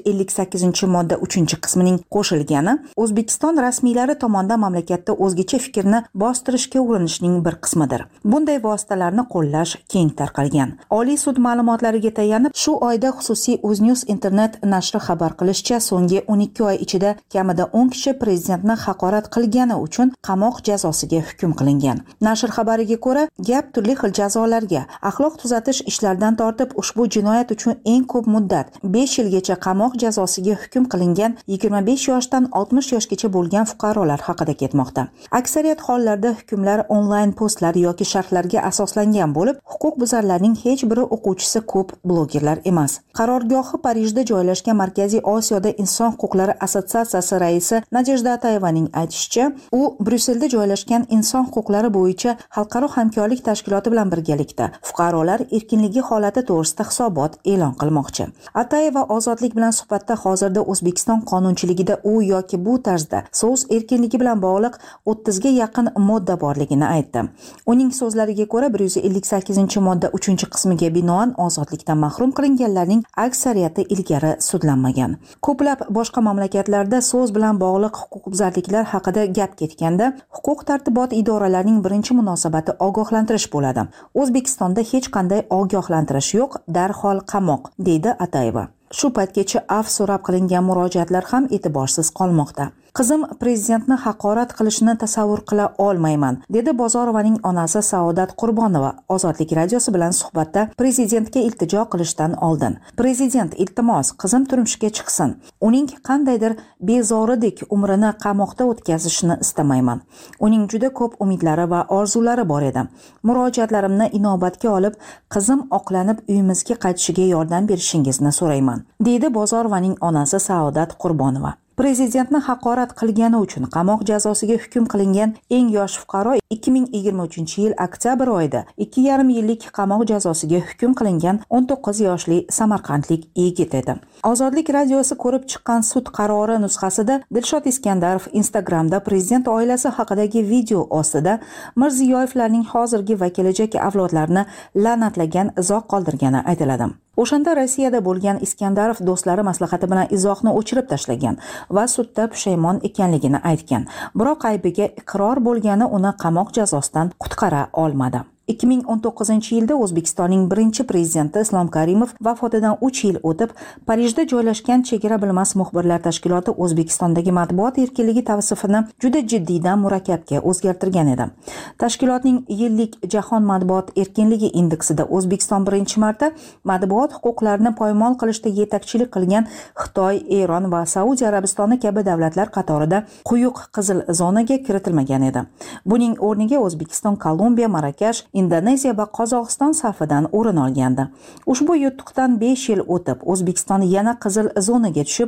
158-modda 3-qismining qo'shilgani O'zbekiston rasmiylari tomonidan mamlakatda o'zgacha fikrni bostirishga urinishning bir qismidir. Bunday vositalarni qo'llash keng tarqalgan. Oliy sud ma'lumotlariga tayanib, shu oyda xususiy Uznews internet nashri xabar qilishicha, so'nggi 12 oy ichida kamida 10 kishi prezidentni haqorat qilgani uchun qamoq jazosiga hukm qilingan. Nashr xabariga ko'ra, gap turli xil jazolarga, axloq tuzatish ishlaridan tortib ushbu jinoyat uchun eng ko'p muddat 5 yilgacha qamoq jazosiga hukm qilingan 25 yoshdan 60 yoshgacha bo'lgan fuqarolar haqida ketmoqda. Aksariyat hollarda hukmlar onlayn postlar yoki sharhlarga asoslangan bo'lib, huquqbuzarlarning hech biri o'quvchisi ko'p blogerlar emas. Qarorgohi Parijda joylashgan Markaziy Osiyoda inson huquqlari assotsiatsiyasi raisi Nadejda Atayevaning aytishicha, u Bryusselda joylashgan inson huquqlari bo'yicha xalqaro hamkorlik tashkiloti bilan birgalikda fuqarolar erkinligi holati to'g'risida hisobot e'lon qilmoqchi. Atayeva ozodlik bilan suhbatda hozirda O'zbekiston qonunchiligida u yoki bu tarzda so'z erkinligi bilan bog'liq 30 ga yaqin modda borligini aytdi. Uning so'zlariga ko'ra 158-modda 3-qismiga binoan ozodlikdan mahrum qilinganlarning aksariyati ilgari sudlanmagan. Ko'plab boshqa mamlakatlarda so'z bilan bog'liq huquqbuzarliklar haqida gap ketganda huquq tartibot idoralarining birinchi munosabati ogohlantirish bo'ladi. O'zbekistonda hech qanday ogohlantirish yo'q, darhol qamoq, deydi Atayeva. Shu paytgacha af so'rab qilingan murojaatlar ham e'tiborsiz qolmoqda. Qizim prezidentni haqorat qilishni tasavvur qila olmayman, dedi Bozorovaning onasi Saodat Qurbonova Ozodlik radiosi bilan suhbatda prezidentga iltijo qilishdan oldin. Prezident, iltimos, qizim turmushga chiqsin. Uning qandaydir bezoridek umrini qamoqda o'tkazishni istamayman. Uning juda ko'p umidlari va orzulari bor edi. Murojaatlarimni inobatga olib, qizim oqlanib uyimizga qaytishiga yordam berishingizni so'rayman, deydi Bozorovaning onasi Saodat Qurbonova. Prezidentni haqorat qilgani uchun qamoq jazosiga hukm qilingan eng yosh fuqaro 2023-yil oktyabr oyida 2,5 yillik qamoq jazosiga hukm qilingan 19 yoshli samarqandlik yigit edi. Ozodlik radiosi ko'rib chiqqan sud qarori nusxasida Dilshod Iskandarov Instagramda prezident oilasi haqidagi video ostida Mirziyoyevlarning hozirgi va kelajak avlodlarini la'natlagan izoh qoldirgani aytiladi. O'shanda Rossiyada bo'lgan Iskandarov do'stlari maslahati bilan izohni o'chirib tashlagan va sudda pushaymon ekanligini aytgan. Biroq aybiga iqror bo'lgani uni qamoq jazosidan qutqara olmadi. 2019-yilda O'zbekistonning birinchi prezidenti Islom Karimov vafotidan 3 yil o'tib, Parijda joylashgan Chegara bilmas muxbirlar tashkiloti O'zbekistondagi matbuot erkinligi tavsifini juda jiddiydan murakkabga o'zgartirgan edi. Tashkilotning yillik Jahon matbuot erkinligi indeksida O'zbekiston birinchi marta matbuot huquqlarini poymol qilishda yetakchilik qilgan Xitoy, Eron va Saudiya Arabistoni kabi davlatlar qatorida quyuq qizil zonaga kiritilmagan edi. Buning o'rniga O'zbekiston, Kolumbiya, Marokash, Indoneziya va Qozog'iston safidan o'rin olgandi. Ushbu yutuqdan 5 yil o'tib, O'zbekiston yana qizil zonaga tushib,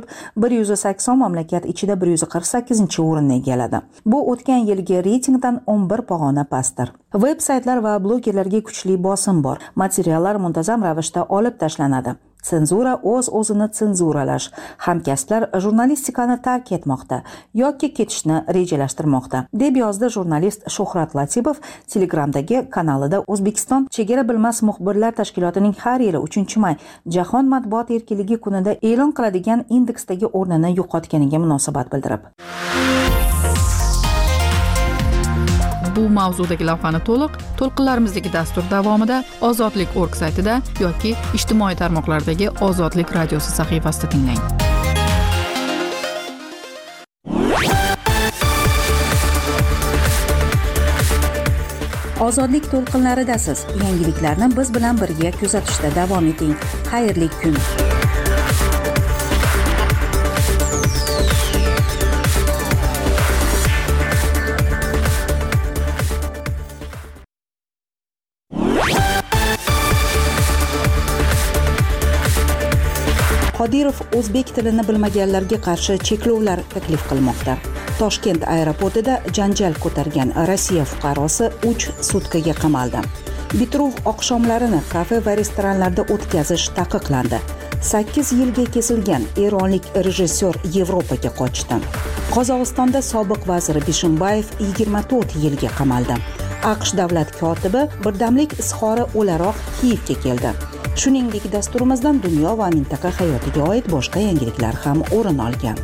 180 mamlakat ichida 148-o'rinni egalladi. Bu o'tgan yilgi reytingdan 11 pog'ona pastdir. Veb-saytlar va blogerlarga kuchli bosim bor. Materiallar muntazam ravishda olib tashlanadi. Senzura o'z-o'zini senzuralash. Hamkasblar jurnalistikani tark etmoqda yoki ketishni rejalashtirmoqda, deb yozdi jurnalist Shuhrat Latipov Telegramdagi kanalida. O'zbekiston Chegara bilmas muxbirlar tashkilotining har yili 3-may Jahon matbuot erkinligi kunida e'lon qiladigan indeksdagi o'rnini yo'qotganiga munosabat bildirib. bu mavzudagi lavhani to'lqinlarimizdagi dastur davomida ozodlik.org saytida yoki ijtimoiy tarmoqlardagi Ozodlik radiosi sahifasida tinglang. Ozodlik to'lqinlaridasiz. Yangiliklarni biz bilan birga kuzatishda davom eting. Xayrli kun. Qodirov o'zbek tilini bilmaganlarga qarshi cheklovlar taklif qilmoqda. Toshkent aeroportida janjal ko'targan Rossiya fuqarosi 3 sutkaga qamaldi. Bituruv oqshomlarini kafe va restoranlarda o'tkazish taqiqlandi. 8 yilga kesilgan eronlik rejissyor Yevropaga qochdi. Qozog'istonda sobiq vazir Bishimbayev 24 yilga qamaldi. AQSh davlat kotibi birdamlik izhori o'laroq Kiyevga keldi. Shuningdek, dasturimizdan dunyo va mintaqa hayotiga oid boshqa yangiliklar ham o'rin olgan.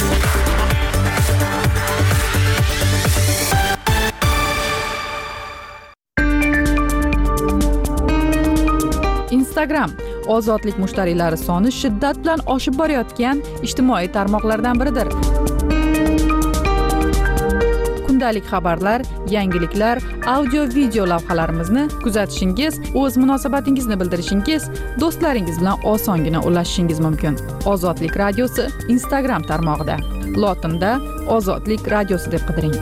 Instagram ozodlik mushtariylari soni shiddat bilan oshib borayotgan ijtimoiy tarmoqlardan biridir. Kundalik xabarlar, yangiliklar, audio-video lavhalarimizni kuzatishingiz, o'z munosabatingizni bildirishingiz, do'stlaringiz bilan osongina ulashishingiz mumkin. Ozodlik radiosi Instagram tarmog'ida. Lotinda Ozodlik radiosi deb qidiring.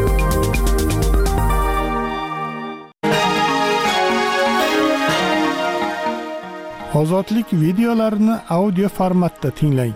Ozodlik videolarini audio formatda tinglang.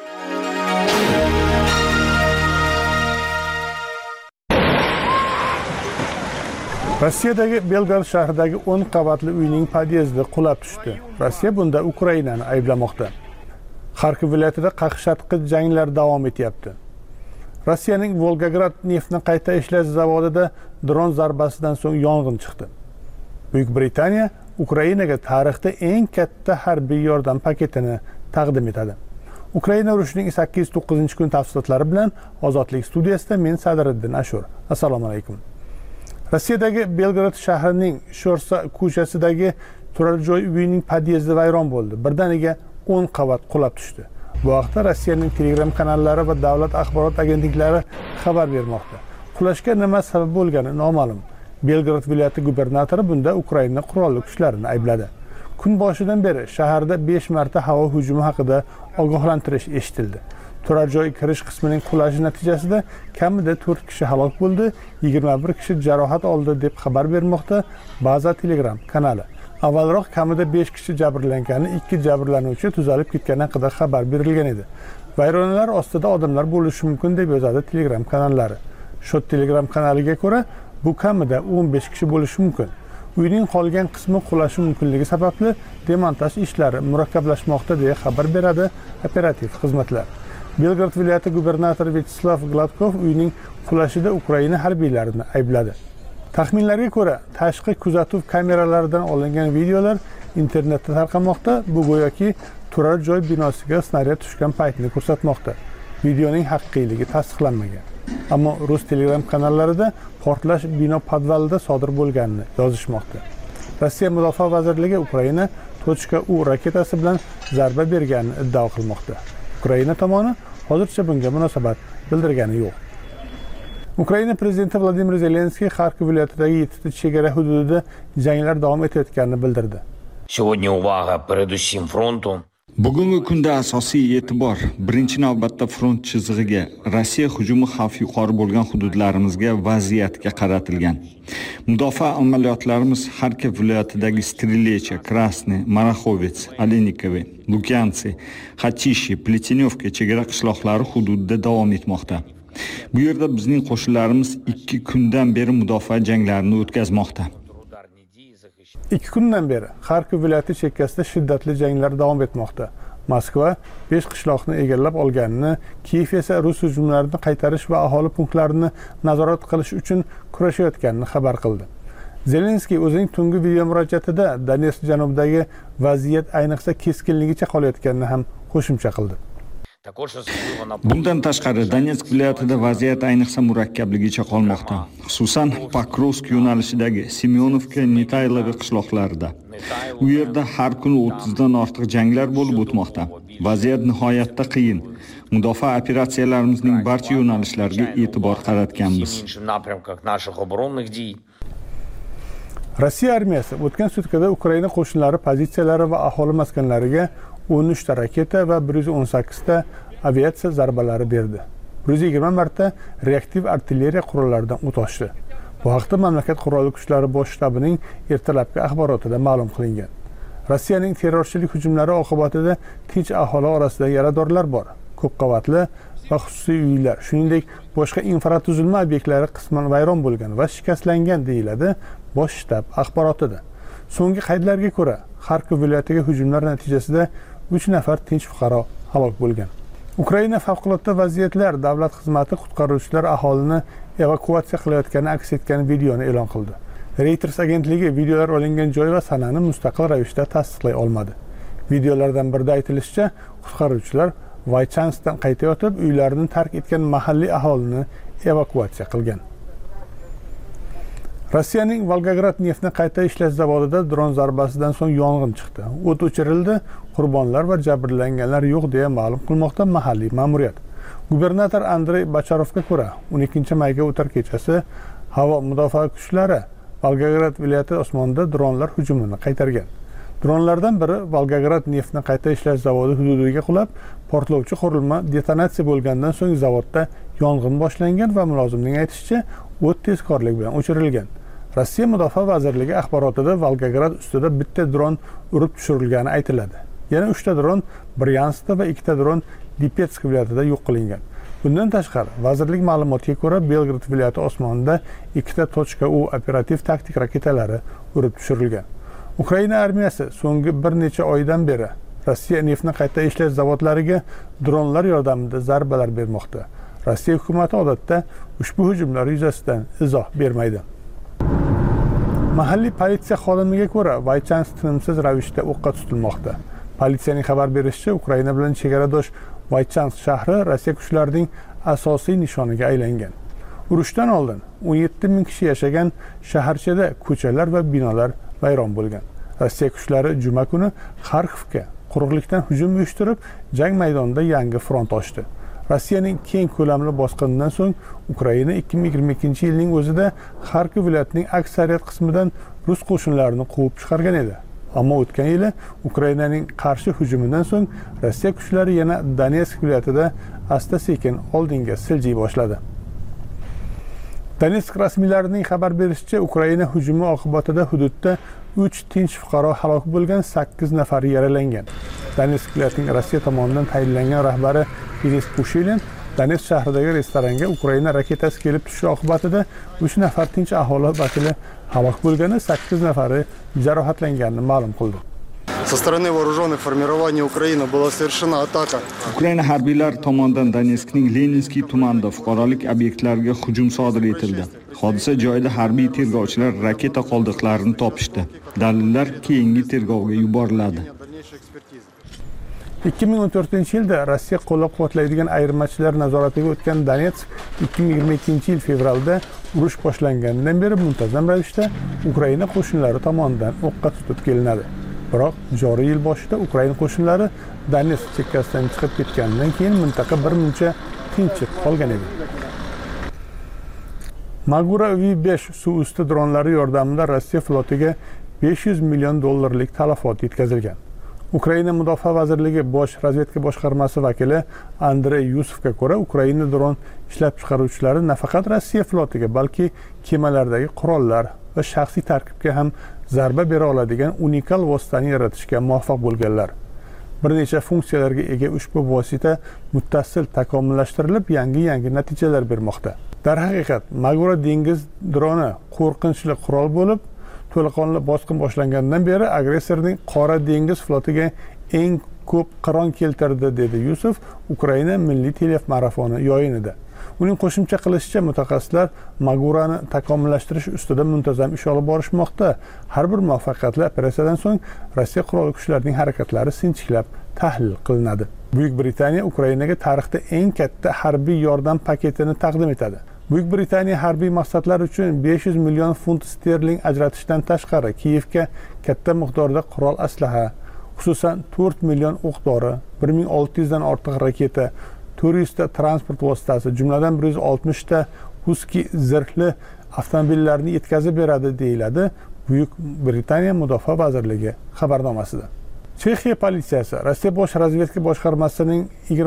Rossiyadagi Belgorod shahridagi 10 qavatli uyning podyezdi qulab tushdi. Rossiya bunda Ukrainani ayblamoqda. Xarkov viloyatida qaqshatqich janglar davom etyapti. Rossiyaning Volgograd neftni qayta ishlash zavodida dron zarbasidan so'ng yong'in chiqdi. Buyuk Britaniya Ukrainaga tarixda eng katta harbiy yordam paketini taqdim etadi. Ukraina urushining 809-kun tafsilotlari bilan Ozodlik studiyasida men Sadriddin Ashur. Assalomu alaykum. Rossiyadagi Belgorod shahrining Shorsa ko'chasidagi turar joy uyining podyezdi vayron bo'ldi. Birdaniga 10 qavat qulab tushdi. Bu haqda Rossiyaning Telegram kanallari va davlat axborot agentliklari xabar bermoqda. Qulashga nima sabab bo'lgani noma'lum. Belgorod viloyati gubernatori bunda Ukraina qurolli kuchlarini aybladi. Kun boshidan beri shaharda 5 marta havo hujumi haqida ogohlantirish eshitildi. Turar joy kirish qismining qulashi natijasida kamida 4 kishi halok bo'ldi, 21 kishi jarohat oldi deb xabar bermoqda Baza Telegram kanali. Avvalroq kamida 5 kishi jabrlangani, 2 jabrlanuvchi tuzalib ketgani haqida xabar berilgan edi. Vayronalar ostida odamlar bo'lishi mumkin deb yozadi Telegram kanallari. Shu Telegram kanaliga ko'ra, bu kamida 15 kishi bo'lishi mumkin. Uyning qolgan qismi qulashi mumkinligi sababli demontaj ishlari murakkablashmoqda deya xabar beradi operativ xizmatlar. Belgorod viloyati gubernatori Vyacheslav Gladkov uyning qulashida Ukraina harbiylarini aybladi. Taxminlarga ko'ra, tashqi kuzatuv kameralaridan olingan videolar internetda tarqalmoqda. Bu go'yoki turar joy binosiga snaryad tushgan paytni ko'rsatmoqda. Videoning haqiqiyligi tasdiqlanmagan. Ammo rus Telegram kanallarida portlash bino podvalida sodir bo'lganini yozishmoqda. Rossiya Mudofaa vazirligi Ukraina .U raketasi bilan zarba berganini iddao qilmoqda. Ukraina tomoni hozircha bunga munosabat bildirgani yo'q. Ukraina prezidenti Vladimir Zelenskiy Xarkov viloyatidagi 7 chegara hududida janglar davom etayotganini bildirdi. Сегодня увага передусім фронту. Bugungi kunda asosiy e'tibor birinchi navbatda front chizig'iga, Rossiya hujumi xavfi yuqori bo'lgan hududlarimizga, vaziyatga qaratilgan. Mudofaa amaliyotlarimiz Xarkov viloyatidagi Strelecha, Krasny, Marachovets, Alenikovo, Lukyansi, Xatishi, Pletenyovka chegara qishloqlari hududida davom etmoqda. Bu yerda bizning qo'shinlarimiz 2 kundan beri mudofaa janglarini o'tkazmoqda. 2 kundan beri Xarkov viloyati chekkasida shiddatli janglar davom etmoqda. Moskva 5 qishloqni egallab olganini, Kiyev esa rus hujumlarini qaytarish va aholi punktlarini nazorat qilish uchun kurashayotganini xabar qildi. Zelenskiy o'zining tungi video murojaatida Donetsk janubidagi vaziyat ayniqsa keskinligicha qolayotganini ham qo'shimcha qildi. Bundan tashqari Donetsk viloyatida vaziyat ayniqsa murakkabligicha qolmoqda. Xususan, Pokrovsk yo'nalishidagi Semyonovka, Nitaylovo qishloqlarida. U yerda har kuni 30 dan ortiq janglar bo'lib o'tmoqda. Vaziyat nihoyatda qiyin. Mudofaa operatsiyalarimizning barcha yo'nalishlariga e'tibor qaratganmiz. Rossiya armiyasi o'tgan sutkada Ukraina qo'shinlari pozitsiyalari va aholi maskanlariga 13 ta raketa va 118 ta aviatsiya zarbalari berdi. 120 marta reaktiv artilleriya qurollaridan o't ochdi. Bu haqda mamlakat qurolli kuchlari bosh shtabining ertalabki axborotida ma'lum qilingan. Rossiyaning terrorchilik hujumlari oqibatida tinch aholi orasida yaradorlar bor. Ko'p qavatli va xususiy uylar, shuningdek boshqa infratuzilma obyektlari qisman vayron bo'lgan va shikastlangan deyiladi bosh shtab axborotida. So'nggi qaydlarga ko'ra, Xarkov viloyatiga hujumlar natijasida 3 nafar tinch fuqaro halok bo'lgan. Ukraina favqulodda vaziyatlar davlat xizmati qutqaruvchilar aholini evakuatsiya qilayotgani aks etgan videoni e'lon qildi. Reuters agentligi videolar olingan joy va sanani mustaqil ravishda tasdiqlay olmadi. Videolardan birida aytilishicha, qutqaruvchilar Vaychanskdan qaytayotib, uylarini tark etgan mahalliy aholini evakuatsiya qilgan. Rossiyaning Volgograd neftni qayta ishlash zavodida dron zarbasidan so'ng yong'in chiqdi. O't o'chirildi, qurbonlar va jabrlanganlar yo'q deya ma'lum qilmoqda mahalliy ma'muriyat. Gubernator Andrey Bacharovga ko'ra, 12 mayga o'tar kechasi havo mudofaa kuchlari Volgograd viloyati osmonida dronlar hujumini qaytargan. Dronlardan biri Volgograd neftni qayta ishlash zavodi hududiga qulab, portlovchi qurilma detonatsiya bo'lgandan so'ng zavodda yong'in boshlangan va mulozimning aytishicha, o't tezkorlik bilan o'chirilgan. Rossiya Mudofaa vazirligi axborotida Volgograd ustida bitta dron urib tushirilgani aytiladi. Yana 3 ta dron Bryanskda va 2 ta dron Lipetsk viloyatida yo'q qilingan. Bundan tashqari, vazirlik ma'lumotiga ko'ra, Belgrad viloyati osmonida 2 ta .U operativ taktik raketalari urib tushirilgan. Ukraina armiyasi so'nggi bir necha oydan beri Rossiya neftni qayta ishlash zavodlariga dronlar yordamida zarbalar bermoqda. Rossiya hukumati odatda ushbu hujumlar yuzasidan izoh bermaydi. Mahalliy politsiya xodimiga ko'ra, Vaychansk tinimsiz ravishda o'qqa tutilmoqda. Politsiyaning xabar berishicha, Ukraina bilan chegaradosh Vaychansk shahri Rossiya kuchlarining asosiy nishoniga aylangan. Urushdan oldin 17 ming kishi yashagan shaharchada ko'chalar va binolar vayron bo'lgan. Rossiya kuchlari juma kuni Xarkovga quruqlikdan hujum uyushtirib, jang maydonida yangi front ochdi. Rossiyaning keng ko'lamli bosqinidan so'ng Ukraina 2022-yilning o'zida Xarkov viloyatining aksariyat qismidan rus qo'shinlarini quvib chiqargan edi. Ammo o'tgan yili Ukrainaning qarshi hujumidan so'ng Rossiya kuchlari yana Donetsk viloyatida asta-sekin oldinga siljiy boshladi. Donetsk rasmiylarining xabar berishicha, Ukraina hujumi oqibatida hududda 3 tinch fuqaro halok bo'lgan, 8 nafari yaralangan. Donetsk viloyatining Rossiya tomonidan tayinlangan rahbari Denis Pushilin Donetsk shahridagi restoranga Ukraina raketasi kelib tushishi oqibatida 3 nafar tinch aholi vakili halok bo'lgani, 8 nafari jarohatlanganini ma'lum qildi. Со стороны вооруженных формирований Украины была совершена атака. Ukraina harbiylari tomonidan Donetskning Leninskiy tumanida fuqarolik obyektlariga hujum sodir etildi. Hodisa joyida harbiy tergovchilar raketa qoldiqlarini topishdi. Dalillar keyingi tergovga yuboriladi. 2014-yilda Rossiya qo'llab-quvvatlaydigan ayirmachilar nazoratiga o'tgan Donetsk 2022-yil fevralda urush boshlanganidan beri muntazam ravishda Ukraina qo'shinlari tomonidan o'qqa tutib kelinadi. Biroq joriy yil boshida Ukraina qo'shinlari Donetsk chekkasidan chiqib ketganidan keyin mintaqa bir muncha tinchib qolgan edi. Magura V5 suv usti dronlari yordamida Rossiya flotiga $500 million talafot yetkazilgan. Ukraina Mudofaa vazirligi bosh razvedka boshqarmasi vakili Andrey Yusovga ko'ra, Ukraina dron ishlab chiqaruvchilari nafaqat Rossiya flotiga, balki kemalardagi qurollar va shaxsiy tarkibga ham zarba bera oladigan unikal vositani yaratishga muvaffaq bo'lganlar. Bir necha funksiyalarga ega ushbu vosita muttasil takomillashtirilib, yangi natijalar bermoqda. Darhaqiqat, Magura dengiz droni qo'rqinchli qurol bo'lib, to'laqonli bosqin boshlangandan beri agressorning Qora dengiz flotiga eng ko'p qiron keltirdi, dedi Yusuf Ukraina milliy telemarafoni yo'yinida. Uning qo'shimcha qilishicha, mutaxassislar Magurani takomillashtirish ustida muntazam ish olib borishmoqda. Har bir muvaffaqiyatli operatsiyadan so'ng Rossiya qurolli kuchlarining harakatlari sinchiklab tahlil qilinadi. Buyuk Britaniya Ukrainaga tarixda eng katta harbiy yordam paketini taqdim etadi. Buyuk Britaniya harbiy maqsadlar uchun 500 million funt sterling ajratishdan tashqari Kiyevga katta miqdorda qurol aslaha, xususan 4 million o'q-dori, 1600 dan ortiq raketa, 400 ta transport vositasi, jumladan 160 ta Husky zirhli avtomobillarni yetkazib beradi deyiladi Buyuk Britaniya Mudofaa vazirligi xabarnomasida. Chexiya politsiyasi Rossiya bosh razvedka boshqarmasining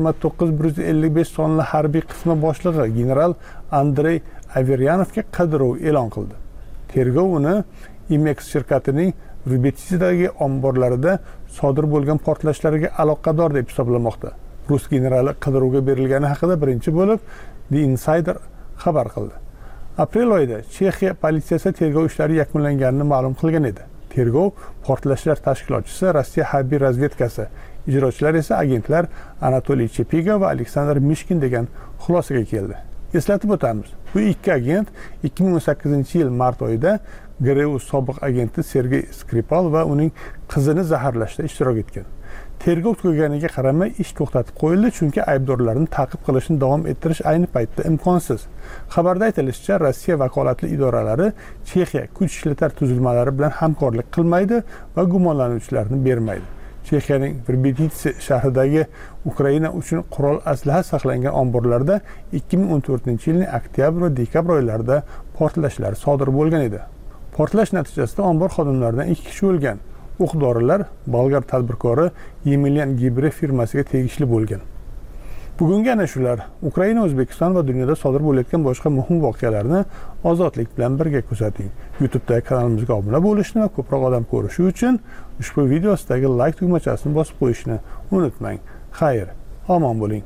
29155 sonli harbiy qismi boshlig'i general Andrey Averyanovga qidiruv e'lon qildi. Tergov uni Imex shirkatining Vrbetsidagi omborlarida sodir bo'lgan portlashlarga aloqador deb hisoblamoqda. Rus generali qidiruvga berilgani haqida birinchi bo'lib The Insider xabar qildi. Aprel oyida Chexiya politsiyasi tergov ishlari yakunlanganini ma'lum qilgan edi. Tergov portlashlar tashkilotchisi Rossiya harbiy razvedkasi, ijrochilar esa agentlar Anatoliy Chepiga va Aleksandr Mishkin degan xulosaga keldi. Eslatib o'tamiz, bu ikki agent 2018-yil mart oyida GRU sobiq agenti Sergey Skripal va uning qizini zaharlashda ishtirok etgan. Tergov tugaganiga qaramay ish to'xtatib qo'yildi, chunki aybdorlarni ta'qib qilishni davom ettirish ayni paytda imkonsiz. Xabarda aytilishicha, Rossiya vakolatli idoralari Chexiya kuch ishlatar tuzilmalari bilan hamkorlik qilmaydi va gumonlanuvchilarni bermaydi. Chexiyaning Vrbetitsi shahridagi Ukraina uchun qurol aslaha saqlangan omborlarda 2014-yilning oktyabr va dekabr oylarida portlashlar sodir bo'lgan edi. Portlash natijasida ombor xodimlaridan 2 kishi o'lgan. O'q-dorilar bolgar tadbirkori Yemelyan Gibre firmasiga tegishli bo'lgan. Bugungi ana shular Ukraina, O'zbekiston va dunyoda sodir bo'layotgan boshqa muhim voqealarni ozodlik bilan birga kuzating. YouTube'dagi kanalimizga obuna bo'lishni va ko'proq odam ko'rishi uchun ushbu video ostidagi like tugmachasini bosib qo'yishni unutmang. Xayr, omon bo'ling.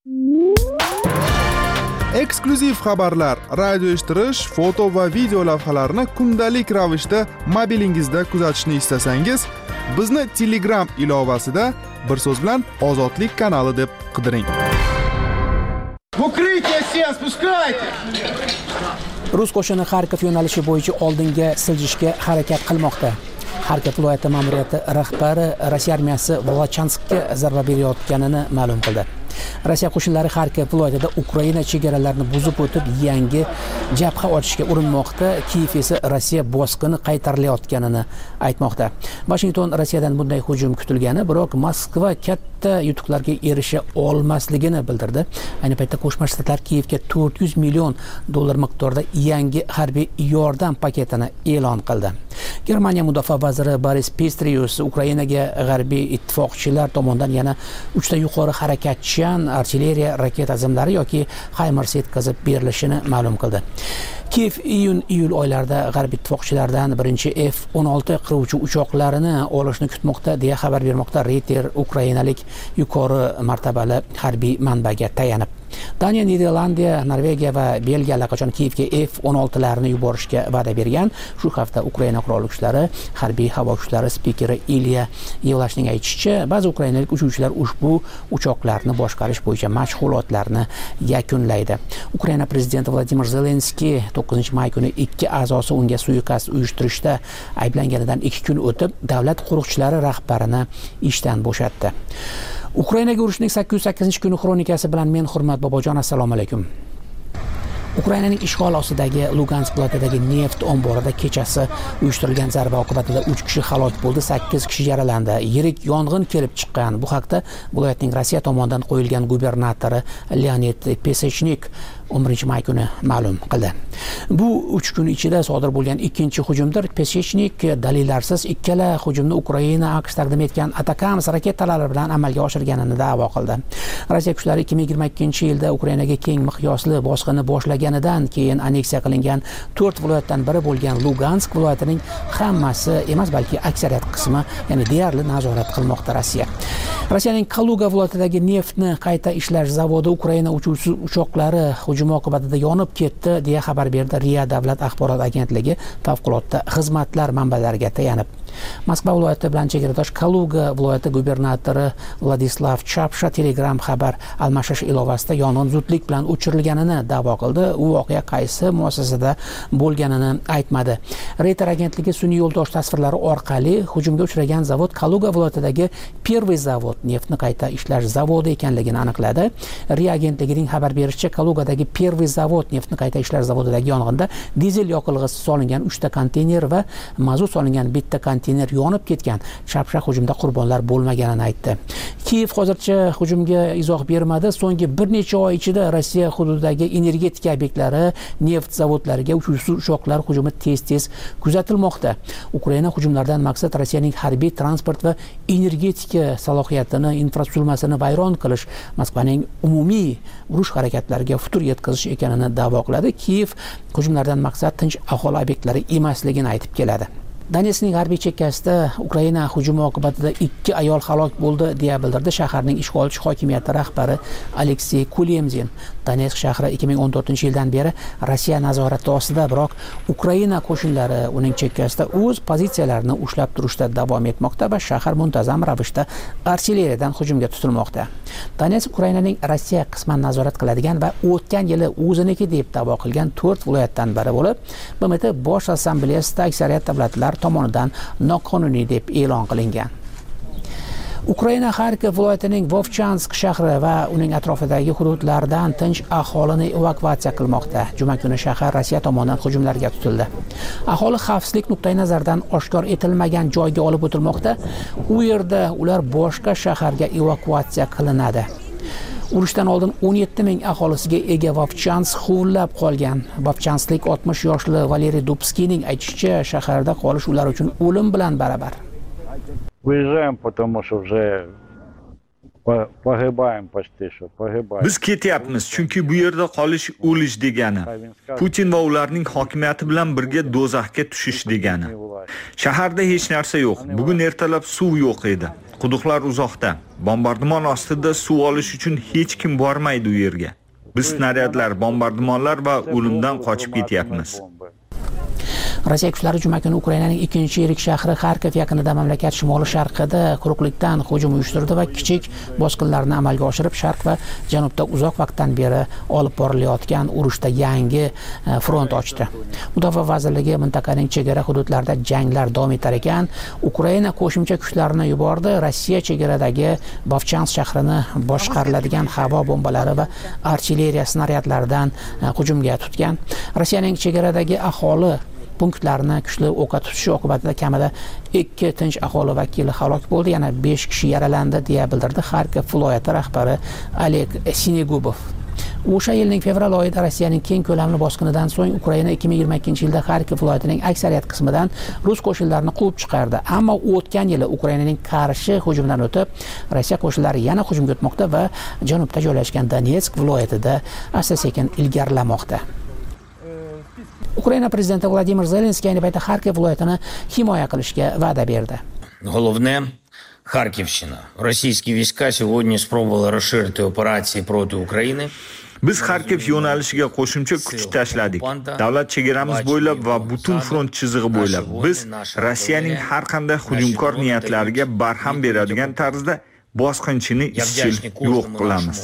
Eksklyuziv xabarlar, radio eshittirish, foto va video lavhalarni kundalik ravishda mobilingizda kuzatishni istasangiz, bizni Telegram ilovasida bir so'z bilan Ozodlik kanali deb qidiring. Rus qo'shini Xarkov yo'nalishi bo'yicha oldinga siljishga harakat qilmoqda. Xarkov viloyati ma'muriyati rahbari Rossiya armiyasi Volochanskka zarba berayotganini ma'lum qildi. Rossiya qo'shinlari Xarkov viloyatida Ukraina chegaralarini buzib o'tib yangi jabha ochishga urinmoqda. Kiyev esa Rossiya bosqini qaytarilayotganini aytmoqda. Washington Rossiyadan bunday hujum kutilgani, biroq Moskva katta yutuqlarga erisha olmasligini bildirdi. Ayni paytda Qo'shma Shtatlar Kiyevga $400 million miqdorida yangi harbiy yordam paketini e'lon qildi. Germaniya mudofaa vaziri Boris Pistorius Ukrainaga g'arbiy ittifoqchilar tomonidan yana 3 ta yuqori harakatchan artilleriya raketa tizimlari yoki HIMARS yetkazib berilishini ma'lum qildi. Kiyev iyun-iyul oylarida g'arbiy ittifoqchilardan birinchi F-16 qiruvchi uchoqlarini olishni kutmoqda deya xabar bermoqda Reuters ukrainalik yuqori martabali harbiy manbaga tayanib. Daniya, Niderlandiya, Norvegiya va Belgiya allaqachon Kiyevga F-16larni yuborishga va'da bergan. Shu hafta Ukraina qurolli kuchlari harbiy havo kuchlari spikeri Ilya Yevlashning aytishicha, ba'zi ukrainalik uchuvchilar ushbu uchoqlarni boshqarish bo'yicha mashg'ulotlarni yakunlaydi. Ukraina prezidenti Vladimir Zelenskiy 9-may kuni 2 a'zosi unga suiqasd uyushtirishda ayblanganidan 2 kun o'tib davlat qo'riqchilari rahbarini ishdan bo'shatdi. Ukrainaga urushning 808-kuni xronikasi bilan men Hurmat Bobojon, assalomu alaykum. Ukrainaning ishg'ol ostidagi Lugansk viloyatidagi neft omborida kechasi uyushtirilgan zarba oqibatida 3 kishi halok bo'ldi, 8 kishi yaralandi. Yirik yong'in kelib chiqqan. Bu haqda viloyatning Rossiya tomonidan qo'yilgan gubernatori Leonid Pesechnik 11-may kuni ma'lum qildi. Bu 3 kun ichida sodir bo'lgan ikkinchi hujumdir. Pesechnik dalillarsiz ikkala hujumni Ukraina AQSh taqdim etgan Atakams raketalari bilan amalga oshirganini da'vo qildi. Rossiya kuchlari 2022-yilda Ukrainaga keng miqyosli bosqinni boshlaganidan keyin aneksiya qilingan 4 viloyatdan biri bo'lgan Lugansk viloyatining hammasi emas, balki aksariyat qismi, ya'ni deyarli nazorat qilmoqda Rossiya. Rossiyaning Kaluga viloyatidagi neftni qayta ishlash zavodi Ukraina uchuvchi uchoqlari hujum oqibatida yonib ketdi deya xabar berdi RIA davlat axborot agentligi favqulodda xizmatlar manbalariga tayanib. Moskva viloyati bilan chegaradosh Kaluga viloyati gubernatori Vladislav Chapsha Telegram xabar almashish ilovasida yong'in zudlik bilan o'chirilganini da'vo qildi. U voqea qaysi muassasada bo'lganini aytmadi. Reuters agentligi sun'iy yo'ldosh tasvirlari orqali hujumga uchragan zavod Kaluga viloyatidagi Первый zavod neftni qayta ishlash zavodi ekanligini aniqladi. RIA agentligining xabar berishicha, Kalugadagi Первый zavod neftni qayta ishlash zavodidagi yong'inda dizel yoqilg'isi solingan 3 ta konteyner va mazut solingan bitta konteyner yonib ketgan. Chapsha hujumda qurbonlar bo'lmaganini aytdi. Kiyev hozircha hujumga izoh bermadi. So'nggi bir necha oy ichida Rossiya hududidagi energetika obyektlari, neft zavodlariga uchoqlar hujumi tez-tez kuzatilmoqda. Ukraina hujumlaridan maqsad Rossiyaning harbiy transport va energetika salohiyatini, infratuzilmasini vayron qilish, Moskvaning umumiy urush harakatlariga futur yetkazish ekanini da'vo qiladi. Kiyev hujumlardan maqsad tinch aholi obyektlari emasligini aytib keladi. Donetskning g'arbiy chekkasida Ukraina hujumi oqibatida 2 ayol halok bo'ldi deya bildirdi shaharning ishg'olchi hokimiyati rahbari Aleksey Kulemzin. Donetsk shahri 2014-yildan beri Rossiya nazorati ostida, biroq Ukraina qo'shinlari uning chekkasida o'z pozitsiyalarini ushlab turishda davom etmoqda va shahar muntazam ravishda artilleriyadan hujumga tutilmoqda. Donetsk Ukrainaning Rossiya qisman nazorat qiladigan va o'tgan yili o'ziniki deb da'vo qilgan 4 viloyatdan biri bo'lib, BMT Bosh Assambleyasida aksariyat davlatlar tomonidan noqonuniy deb e'lon qilingan. Ukraina Xarkov viloyatining Vovchansk shahri va uning atrofidagi hududlardan tinch aholini evakuatsiya qilmoqda. Juma kuni shahar Rossiya tomonidan hujumlarga tutildi. Aholi xavfsizlik nuqtai nazaridan oshkor etilmagan joyga olib o'tilmoqda. U yerda ular boshqa shaharga evakuatsiya qilinadi. Urushdan oldin 17 ming aholisiga ega Vovchansk huvillab qolgan. Vovchansklik 60 yoshli Valeriy Dubskiyning aytishicha, shaharda qolish ular uchun o'lim bilan barabar. Уезжаем, потому что уже pog'ibaym почти что pog'ibaym. Biz ketyapmiz, chunki bu yerda qolish o'lish degani. Putin va ularning hokimiyati bilan birga do'zaxga tushish degani. Shaharda hech narsa yo'q. Bugun ertalab suv yo'q edi. Quduqlar uzoqda. Bombardimon ostida suv olish uchun hech kim bormaydi u yerga. Biz snaryadlar, bombardimonlar va o'limdan qochib ketyapmiz. Rossiya kuchlari juma kuni Ukrainaning ikkinchi yirik shahri Xarkov yaqinida mamlakat shimoli-sharqida quruqlikdan hujum uyushtirdi va kichik bosqinlarni amalga oshirib, sharq va janubda uzoq vaqtdan beri olib borilayotgan urushda yangi front ochdi. Mudofaa vazirligi mintaqaning chegara hududlarida janglar davom etar ekan, Ukraina qo'shimcha kuchlarini yubordi. Rossiya chegaradagi Vovchansk shahrini boshqariladigan havo bombalari va artilleriya snaryadlaridan hujumga tutgan. Rossiyaning chegaradagi aholi punktlarni kuchli o'qqa tutishi oqibatida kamida 2 tinch aholi vakili halok bo'ldi, yana 5 kishi yaralandi deya bildirdi Xarkov viloyati rahbari Oleg Sinegubov. O'sha yilning fevral oyida Rossiyaning keng ko'lamli bosqinidan so'ng Ukraina 2022-yilda Xarkov viloyatining aksariyat qismidan rus qo'shinlarini quvib chiqardi. Ammo o'tgan yili Ukrainaning qarshi hujumdan o'tib, Rossiya qo'shinlari yana hujumga o'tmoqda va janubda joylashgan Donetsk viloyatida asta-sekin ilgarilamoqda. Ukraina prezidenti Vladimir Zelenskiy ayni paytda Xarkov viloyatini himoya qilishga va'da berdi. Головне Харьковщина. Российские войска сегодня спробовали расширить операции против Украины. Biz Xarkov yo'nalishiga qo'shimcha kuch tashladik. Davlat chegaramiz bo'ylab va butun front chizig'i bo'ylab biz Rossiyaning har qanday hujumkor niyatlariga barham beradigan tarzda bosqinchini izchil yo'q qilamiz.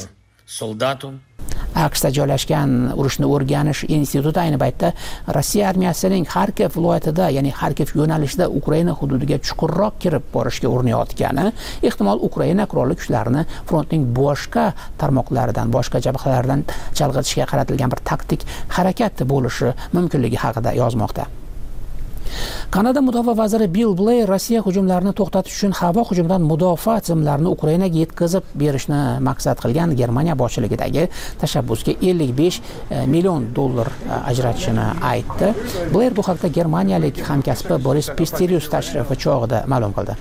AQShda joylashgan urushni o'rganish instituti ayni paytda Rossiya armiyasining Xarkov viloyatida, ya'ni Xarkov yo'nalishida Ukraina hududiga chuqurroq kirib borishga urinayotgani, ehtimol Ukraina qurolli kuchlarini frontning boshqa tarmoqlaridan, boshqa jabhalardan chalg'itishga qaratilgan bir taktik harakat bo'lishi mumkinligi haqida yozmoqda. Kanada mudofaa vaziri Bill Blair Rossiya hujumlarini to'xtatish uchun havo hujumidan mudofaa tizimlarini Ukrainaga yetkazib berishni maqsad qilgan Germaniya boshchiligidagi tashabbusga $55 million ajratishini aytdi. Blair bu haqda germaniyalik hamkasbi Boris Pistorius tashrifi chog'ida ma'lum qildi.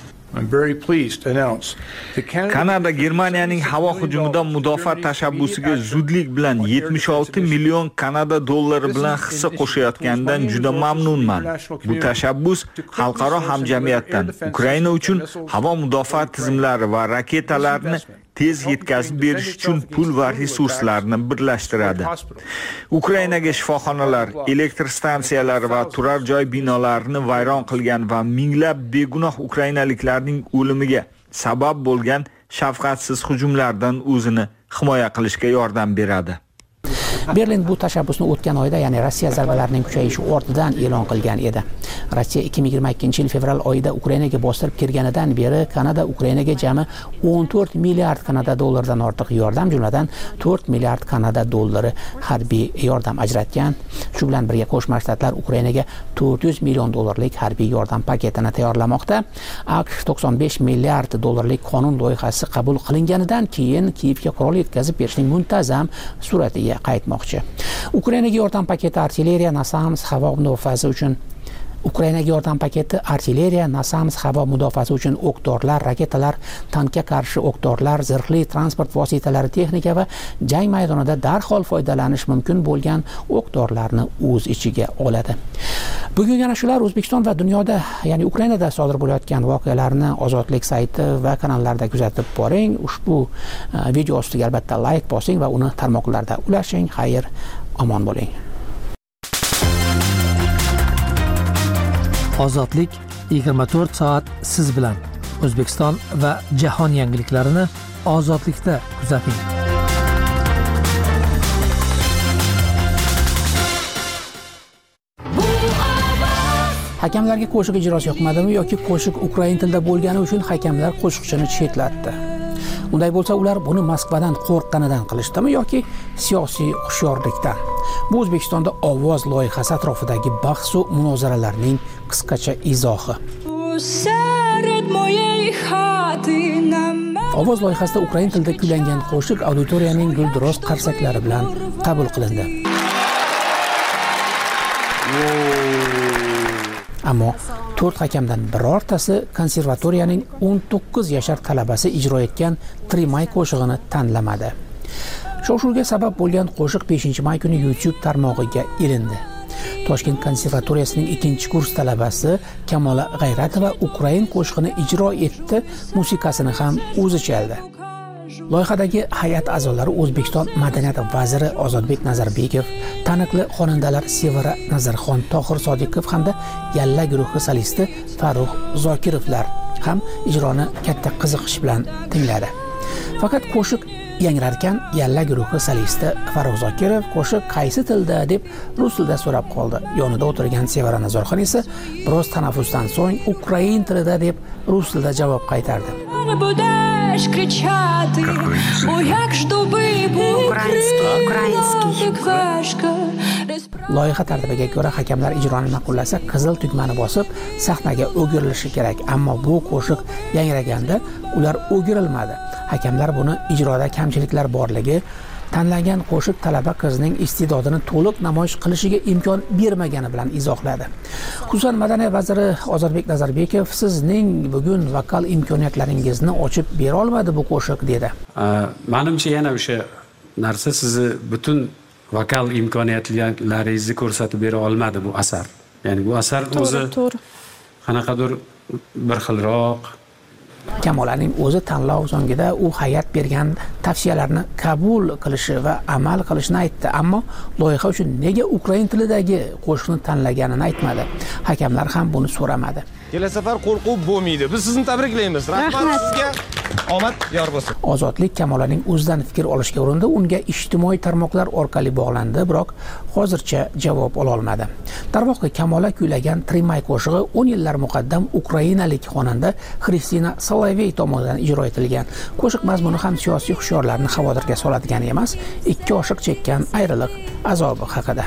Kanada Germaniyaning havo hujumidan mudofaa tashabbusiga zudlik bilan $76 million Kanada dollari bilan hissa qo'shayotganidan juda mamnunman. Bu tashabbus xalqaro hamjamiyatdan Ukraina uchun havo mudofaa tizimlari va raketalarni tez yetkazib berish uchun pul va resurslarni birlashtiradi. Ukrainaga shifoxonalar, elektr stansiyalar va turar joy binolarini vayron qilgan va minglab begunoh ukrainaliklarning o'limiga sabab bo'lgan shafqatsiz hujumlardan o'zini himoya qilishga yordam beradi. Berlin bu tashabbusni o'tgan oyda, ya'ni Rossiya zarbalarining kuchayishi ortidan e'lon qilgan edi. Rossiya 2022-yil fevral oyida Ukrainaga bostirib kirganidan beri Kanada Ukrainaga jami 14 milliard Kanada dollaridan ortiq yordam, jumladan 4 milliard Kanada dollari harbiy yordam ajratgan. Shu bilan birga Qo'shma Shtatlar Ukrainaga 400 million dollarlik harbiy yordam paketini tayyorlamoqda. AQSh 95 milliard dollarlik qonun loyihasi qabul qilinganidan keyin Kiyevga qurol yetkazib berishning muntazam suratiga qaytmoqda. Ukrainaga yordam paketi artilleriya, NASAMS havo mudofaasi uchun NASAMS havo mudofaasi uchun o'q-dorilar, raketalar, tankga qarshi o'q-dorilar, zirhli transport vositalari, texnika va jang maydonida darhol foydalanish mumkin bo'lgan o'q-dorilarni o'z ichiga oladi. Bugun yana shular. O'zbekiston va dunyoda, ya'ni Ukrainada sodir bo'layotgan voqealarni Ozodlik sayti va kanallarda kuzatib boring. Ushbu video ostiga albatta like bosing va uni tarmoqlarda ulashing. Xayr, omon bo'ling. Ozodlik 24 soat siz bilan. O'zbekiston va jahon yangiliklarini Ozodlikda kuzating. Hakamlarga qo'shiq ijrosi yoqmadimi yoki qo'shiq ukrain tilida bo'lgani uchun hakamlar qo'shiqchini chetlatdi? Unday bo'lsa, ular buni Moskvadan qo'rqqanidan qilishdimi yoki siyosiy hushyorlikdan? Bu O'zbekistonda ovoz loyihasi atrofidagi bahs va munozaralarning qisqacha izohi. Ovoz loyihasida ukrain tilida kuylangan qo'shiq auditoriyaning gulduros qarsaklari bilan qabul qilindi. Ammo 4 hakamdan birortasi konservatoriyaning 19 yashar talabasi ijro etgan Trimay qo'shig'ini tanlamadi. Shov-shuvga sabab bo'lgan qo'shiq 5-may kuni YouTube tarmog'iga ilindi. Toshkent konservatoriyasining 2-kurs talabasi Kamola G'ayratova ukrain qo'shig'ini ijro etdi, musiqasini ham o'zi chaldi. Loyihadagi hay'at a'zolari O'zbekiston madaniyat vaziri Ozodbek Nazarbekov, taniqli xonandalar Sevara Nazarxon, Tohir Sodiqov hamda Yalla guruhi solisti Farruh Zokirovlar ham ijroni katta qiziqish bilan tingladi. Faqat qo'shiq yangrarkan Yalla guruhi solisti Farruh Zokirov qo'shiq qaysi tilda deb rus tilida so'rab qoldi. Yonida o'tirgan Sevara Nazarxon esa biroz tanaffusdan so'ng ukrain tilida deb rus tilida javob qaytardi. Loyiha tartibiga ko'ra hakamlar ijroni ma'qullasa qizil tugmani bosib sahnaga o'girilishi kerak, ammo bu qo'shiq yangraganda ular o'girilmadi. Hakamlar buni ijroda kamchiliklar borligi, tanlangan qo'shiq talaba qizning iste'dodini to'liq namoyish qilishiga imkon bermagani bilan izohladi. Xususan, madaniyat vaziri Ozodbek Nazarbekov sizning bugun vokal imkoniyatlaringizni ochib bera olmadi bu qo'shiq dedi. Menimcha yana o'sha narsa sizni butun vokal imkoniyatlaringizni ko'rsatib bera olmadi bu asar. Ya'ni bu asar o'zi qanaqadir bir xilroq. Kamolaning o'zi tanlov so'ngida u hay'at bergan tavsiyalarni qabul qilishi va amal qilishini aytdi, ammo loyiha uchun nega ukrain tilidagi qo'shiqni tanlaganini aytmadi. Hakamlar ham buni so'ramadi. Kelasi safar qo'rquv bo'lmaydi. Biz sizni tabriklaymiz. Rahmat sizga. Omad yor bo'lsin. Ozodlik Kamolaning o'zidan fikr olishga urindi, unga ijtimoiy tarmoqlar orqali bog'landi, biroq hozircha javob ola olmadi. Darvoqe Kamola kuylagan Trimay qo'shig'i 10 yillar muqaddam ukrainalik xonanda Kristina Solovey tomonidan ijro etilgan. Qo'shiq mazmuni ham siyosiy hushyorlarni xavotirga soladigan emas, ikki oshiq chekkan ayriliq azobi haqida.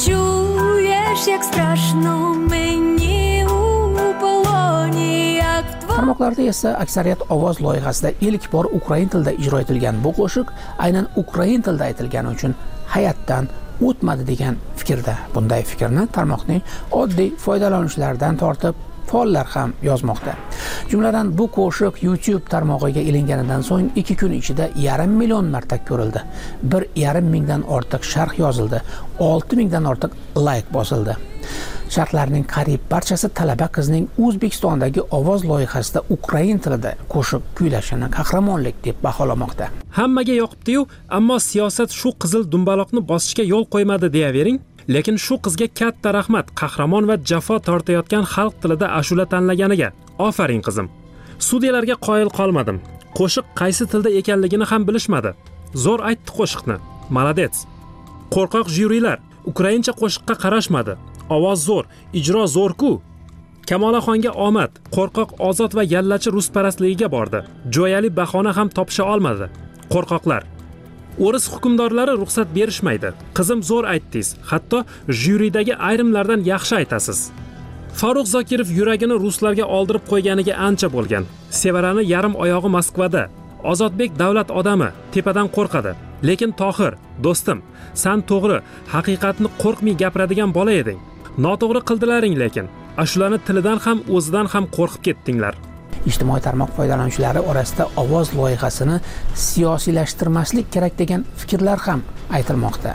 Tarmoqlarda esa aksariyat ovoz loyihasida ilk bor ukrain tilida ijro etilgan bu qo'shiq aynan ukrain tilida aytilgani uchun hay'atdan o'tmadi degan fikrda. Bunday fikrni tarmoqning oddiy foydalanuvchilaridan tortib faollar ham yozmoqda. Jumladan bu qo'shiq YouTube tarmog'iga ilinganidan so'ng 2 kun ichida 1,5 million marta ko'rildi. 1,5 mingdan ortiq sharh yozildi, 6 mingdan ortiq like bosildi. Sharhlarning qariyb barchasi talaba qizning O'zbekistondagi ovoz loyihasida ukrain tilida qo'shiq kuylashini qahramonlik deb baholamoqda. Hammaga yoqibdi-yu, ammo siyosat shu qizil dumbaloqni bosishga yo'l qo'ymadi deyavering. Lekin shu qizga katta rahmat, qahramon va jafo tortayotgan xalq tilida ashula tanlaganiga. Ofaring qizim. Sudyalarga qoyil qolmadim. Qo'shiq qaysi tilda ekanligini ham bilishmadi. Zo'r aytdi qo'shiqni. Молодец. Qo'rqoq jyurilar ukraincha qo'shiqqa qarashmadi. Ovoz zo'r, ijro zo'r-ku. Kamolaxonga omad, qo'rqoq ozod va yallachi rusparastligiga bordi. Jo'yali bahona ham topisha olmadi. Qo'rqoqlar. O'ris hukmdorlari ruxsat berishmaydi. Qizim zo'r aytdingiz. Hatto jyuridagi ayrimlardan yaxshi aytasiz. Farruh Zokirov yuragini ruslarga oldirib qo'yganiga ancha bo'lgan. Sevarani yarim oyog'i Moskvada. Ozodbek davlat odami, tepadan qo'rqadi. Lekin Tohir, do'stim, sen to'g'ri, haqiqatni qo'rqmay gapiradigan bola eding. Noto'g'ri qildilaring lekin. Ashulani tilidan ham, o'zidan ham qo'rqib ketdinglar. Ijtimoiy tarmoq foydalanuvchilari orasida ovoz loyihasini siyosiylashtirmaslik kerak degan fikrlar ham aytilmoqda.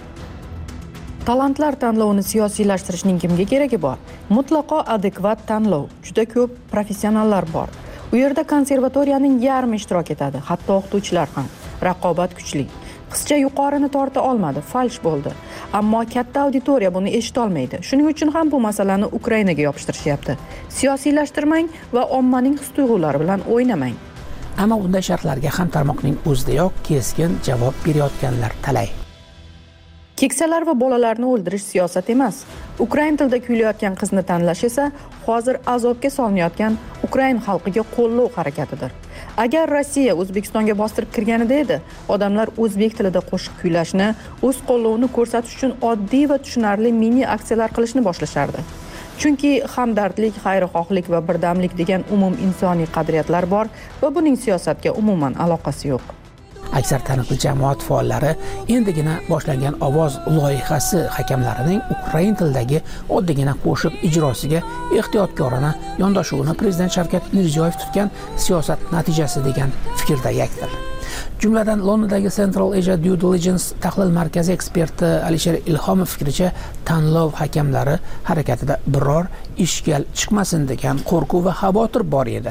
Talantlar tanlovini siyosiylashtirishning kimga keragi bor? Mutlaqo adekvat tanlov. Juda ko'p professionallar bor. U yerda konservatoriyaning yarmi ishtirok etadi, hatto o'qituvchilar ham. Raqobat kuchli. Qizcha yuqorini torta olmadi, falsh bo'ldi. Ammo katta auditoriya buni eshita olmaydi. Shuning uchun ham bu masalani Ukrainaga yopishtirishyapti. Siyosiylashtirmang va ommaning his-tuyg'ulari bilan o'ynamang. Ammo bunday shartlarga ham tarmoqning o'zidayoq keskin javob berayotganlar talay. Keksalar va bolalarni o'ldirish siyosat emas. Ukrain tilida kuylayotgan qizni tanlash esa hozir azobga solinayotgan Ukrain xalqiga qo'llov harakatidir. Agar Rossiya O'zbekistonga bostirib kirganida edi, odamlar o'zbek tilida qo'shiq kuylashni, o'z qo'llovini ko'rsatish uchun oddiy va tushunarli mini aksiyalar qilishni boshlashardi. Chunki hamdardlik, xayrixohlik va birdamlik degan umum insoniy qadriyatlar bor va buning siyosatga umuman aloqasi yo'q. Aksar taniqli jamoat faollari endigina boshlangan ovoz loyihasi hakamlarining ukrain tilidagi oddiygina qo'shiq ijrosiga ehtiyotkorona yondashuvini prezident Shavkat Mirziyoyev tutgan siyosat natijasi degan fikrda yakdir. Jumladan Londondagi Central Asia Due Diligence tahlil markazi eksperti Alisher Ilhomov fikricha, tanlov hakamlari harakatida biror ishkal chiqmasin degan qo'rquv va xavotir bor edi.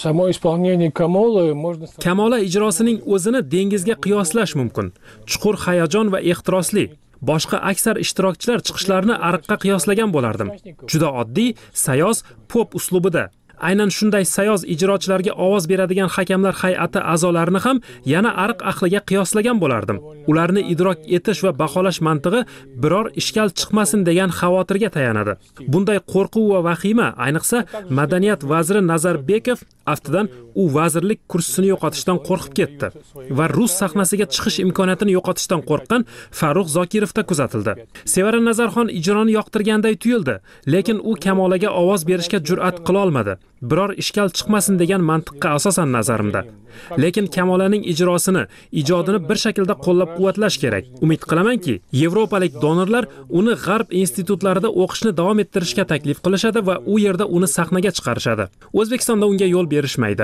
Kamola ijrosining o'zini dengizga qiyoslash mumkin. Chuqur hayajon va ehtirosli. Boshqa aksar ishtirokchilar chiqishlarini ariqqa qiyoslagan bo'lardim. Juda oddiy, sayoz, pop uslubida. Aynan shunday sayoz ijrochilarga ovoz beradigan hakamlar hay'ati a'zolarini ham yana ariq ahliga qiyoslagan bo'lardim. Ularni idrok etish va baholash mantig'i biror ishkal chiqmasin degan xavotirga tayanadi. Bunday qo'rquv va vahima, ayniqsa madaniyat vaziri Nazarbekov aftidan u vazirlik kursisini yo'qotishdan qo'rqib ketdi va rus sahnasiga chiqish imkoniyatini yo'qotishdan qo'rqqan Farruh Zokirovda kuzatildi. Sevara Nazarxon ijroni yoqtirganday tuyuldi, lekin u Kamolaga ovoz berishga jur'at qila olmadi. Biror ishkal chiqmasin degan mantiqqa asosan nazarimda. Lekin Kamolaning ijrosini, ijodini bir shaklda qo'llab-quvvatlash kerak. Umid qilamanki, yevropalik donorlar uni G'arb institutlarida o'qishni davom ettirishga taklif qilishadi va u yerda uni sahnaga chiqarishadi. O'zbekistonda unga yo'l berishmaydi.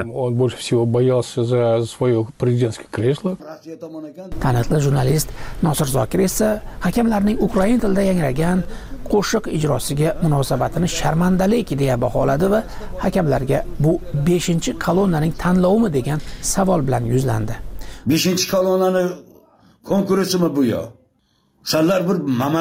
Taniqli jurnalist Nosir Zokir esa hakamlarning ukrain tilida yangragan qo'shiq ijrosiga munosabatini sharmandalik deya baholadi va hakamlarga bu 5-kolonnaning tanlovimi degan savol bilan yuzlandi. 5-kolonnani konkursimi bu yo? Sizlar bir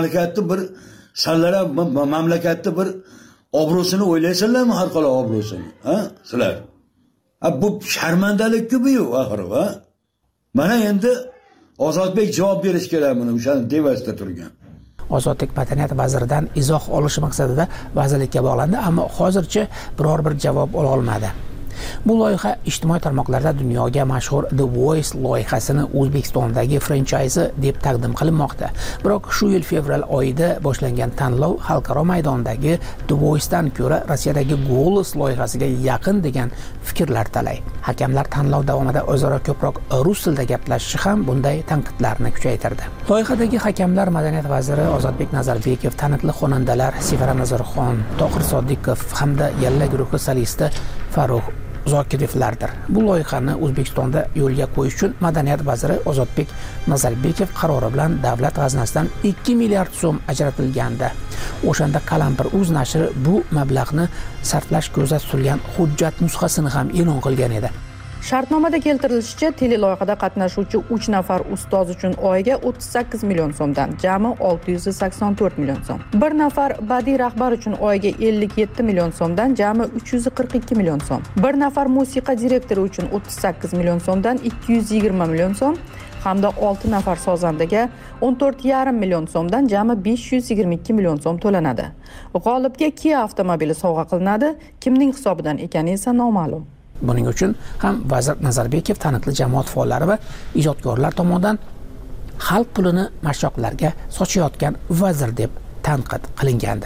mamlakatni bir obro'sini o'ylaysizlarmi, har qalay obro'sini, ha? Sizlar. Bu sharmandalik-ku bu, axir, ha? Mana endi Ozodbek javob berish kerak buni, o'shani devasida turgan. Ozodlik madaniyat vaziridan izoh olish maqsadida vazirlikka bog'landi, ammo hozircha biror bir javob ola olmadi. Bu loyiha ijtimoiy tarmoqlarda dunyoga mashhur The Voice loyihasini O'zbekistondagi franchise deb taqdim qilinmoqda. Biroq shu yil fevral oyida boshlangan tanlov xalqaro maydondagi The Voice'dan ko'ra Rossiyadagi Golos loyihasiga yaqin degan fikrlar talay. Hakamlar tanlov davomida o'zaro ko'proq rus tilida gaplashishi ham bunday tanqidlarni kuchaytirdi. Loyihadagi hakamlar madaniyat vaziri Ozodbek Nazarbekov, taniqli xonandalar Sevara Nazarxon, Tohir Sodiqov hamda Yalla guruhi solisti Farruh Zokirevlardir. Bu loyihani O'zbekistonda yo'lga qo'yish uchun Madaniyat vaziri Ozodbek Nazarbekov qarori bilan davlat g'aznasidan 2 milliard so'm ajratilgandi. O'shanda Qalampir.uz nashri bu mablag'ni sarflash ko'zda tutilgan hujjat nusxasini ham e'lon qilgan edi. Shartnomada keltirilishicha, teleloyihada qatnashuvchi 3 nafar ustoz uchun oyiga 38 million so'mdan jami 684 million so'm. 1 nafar badiiy rahbar uchun oyiga 57 million so'mdan jami 342 million so'm. 1 nafar musiqa direktori uchun 38 million so'mdan 220 million so'm hamda 6 nafar sozandaga 14,5 million so'mdan jami 522 million so'm to'lanadi. G'olibga Kia avtomobili sovg'a qilinadi. Kimning hisobidan ekani esa noma'lum. Buning uchun ham vazir Nazarbekov taniqli jamoat faollari va ijodkorlar tomonidan xalq pulini mashshoqlarga sochayotgan vazir deb tanqid qilingandi.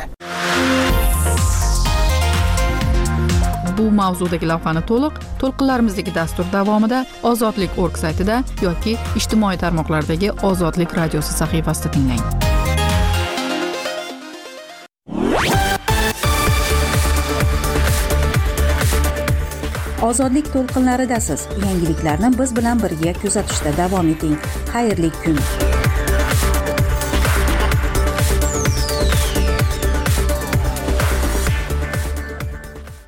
Bu mavzudagi lavhani to'lqinlarimizdagi dastur davomida Ozodlik.org saytida yoki ijtimoiy tarmoqlardagi Ozodlik radiosi sahifasida tinglang. Ozodlik to'lqinlaridasiz. Yangiliklarni biz bilan birga kuzatishda davom eting. Xayrli kun.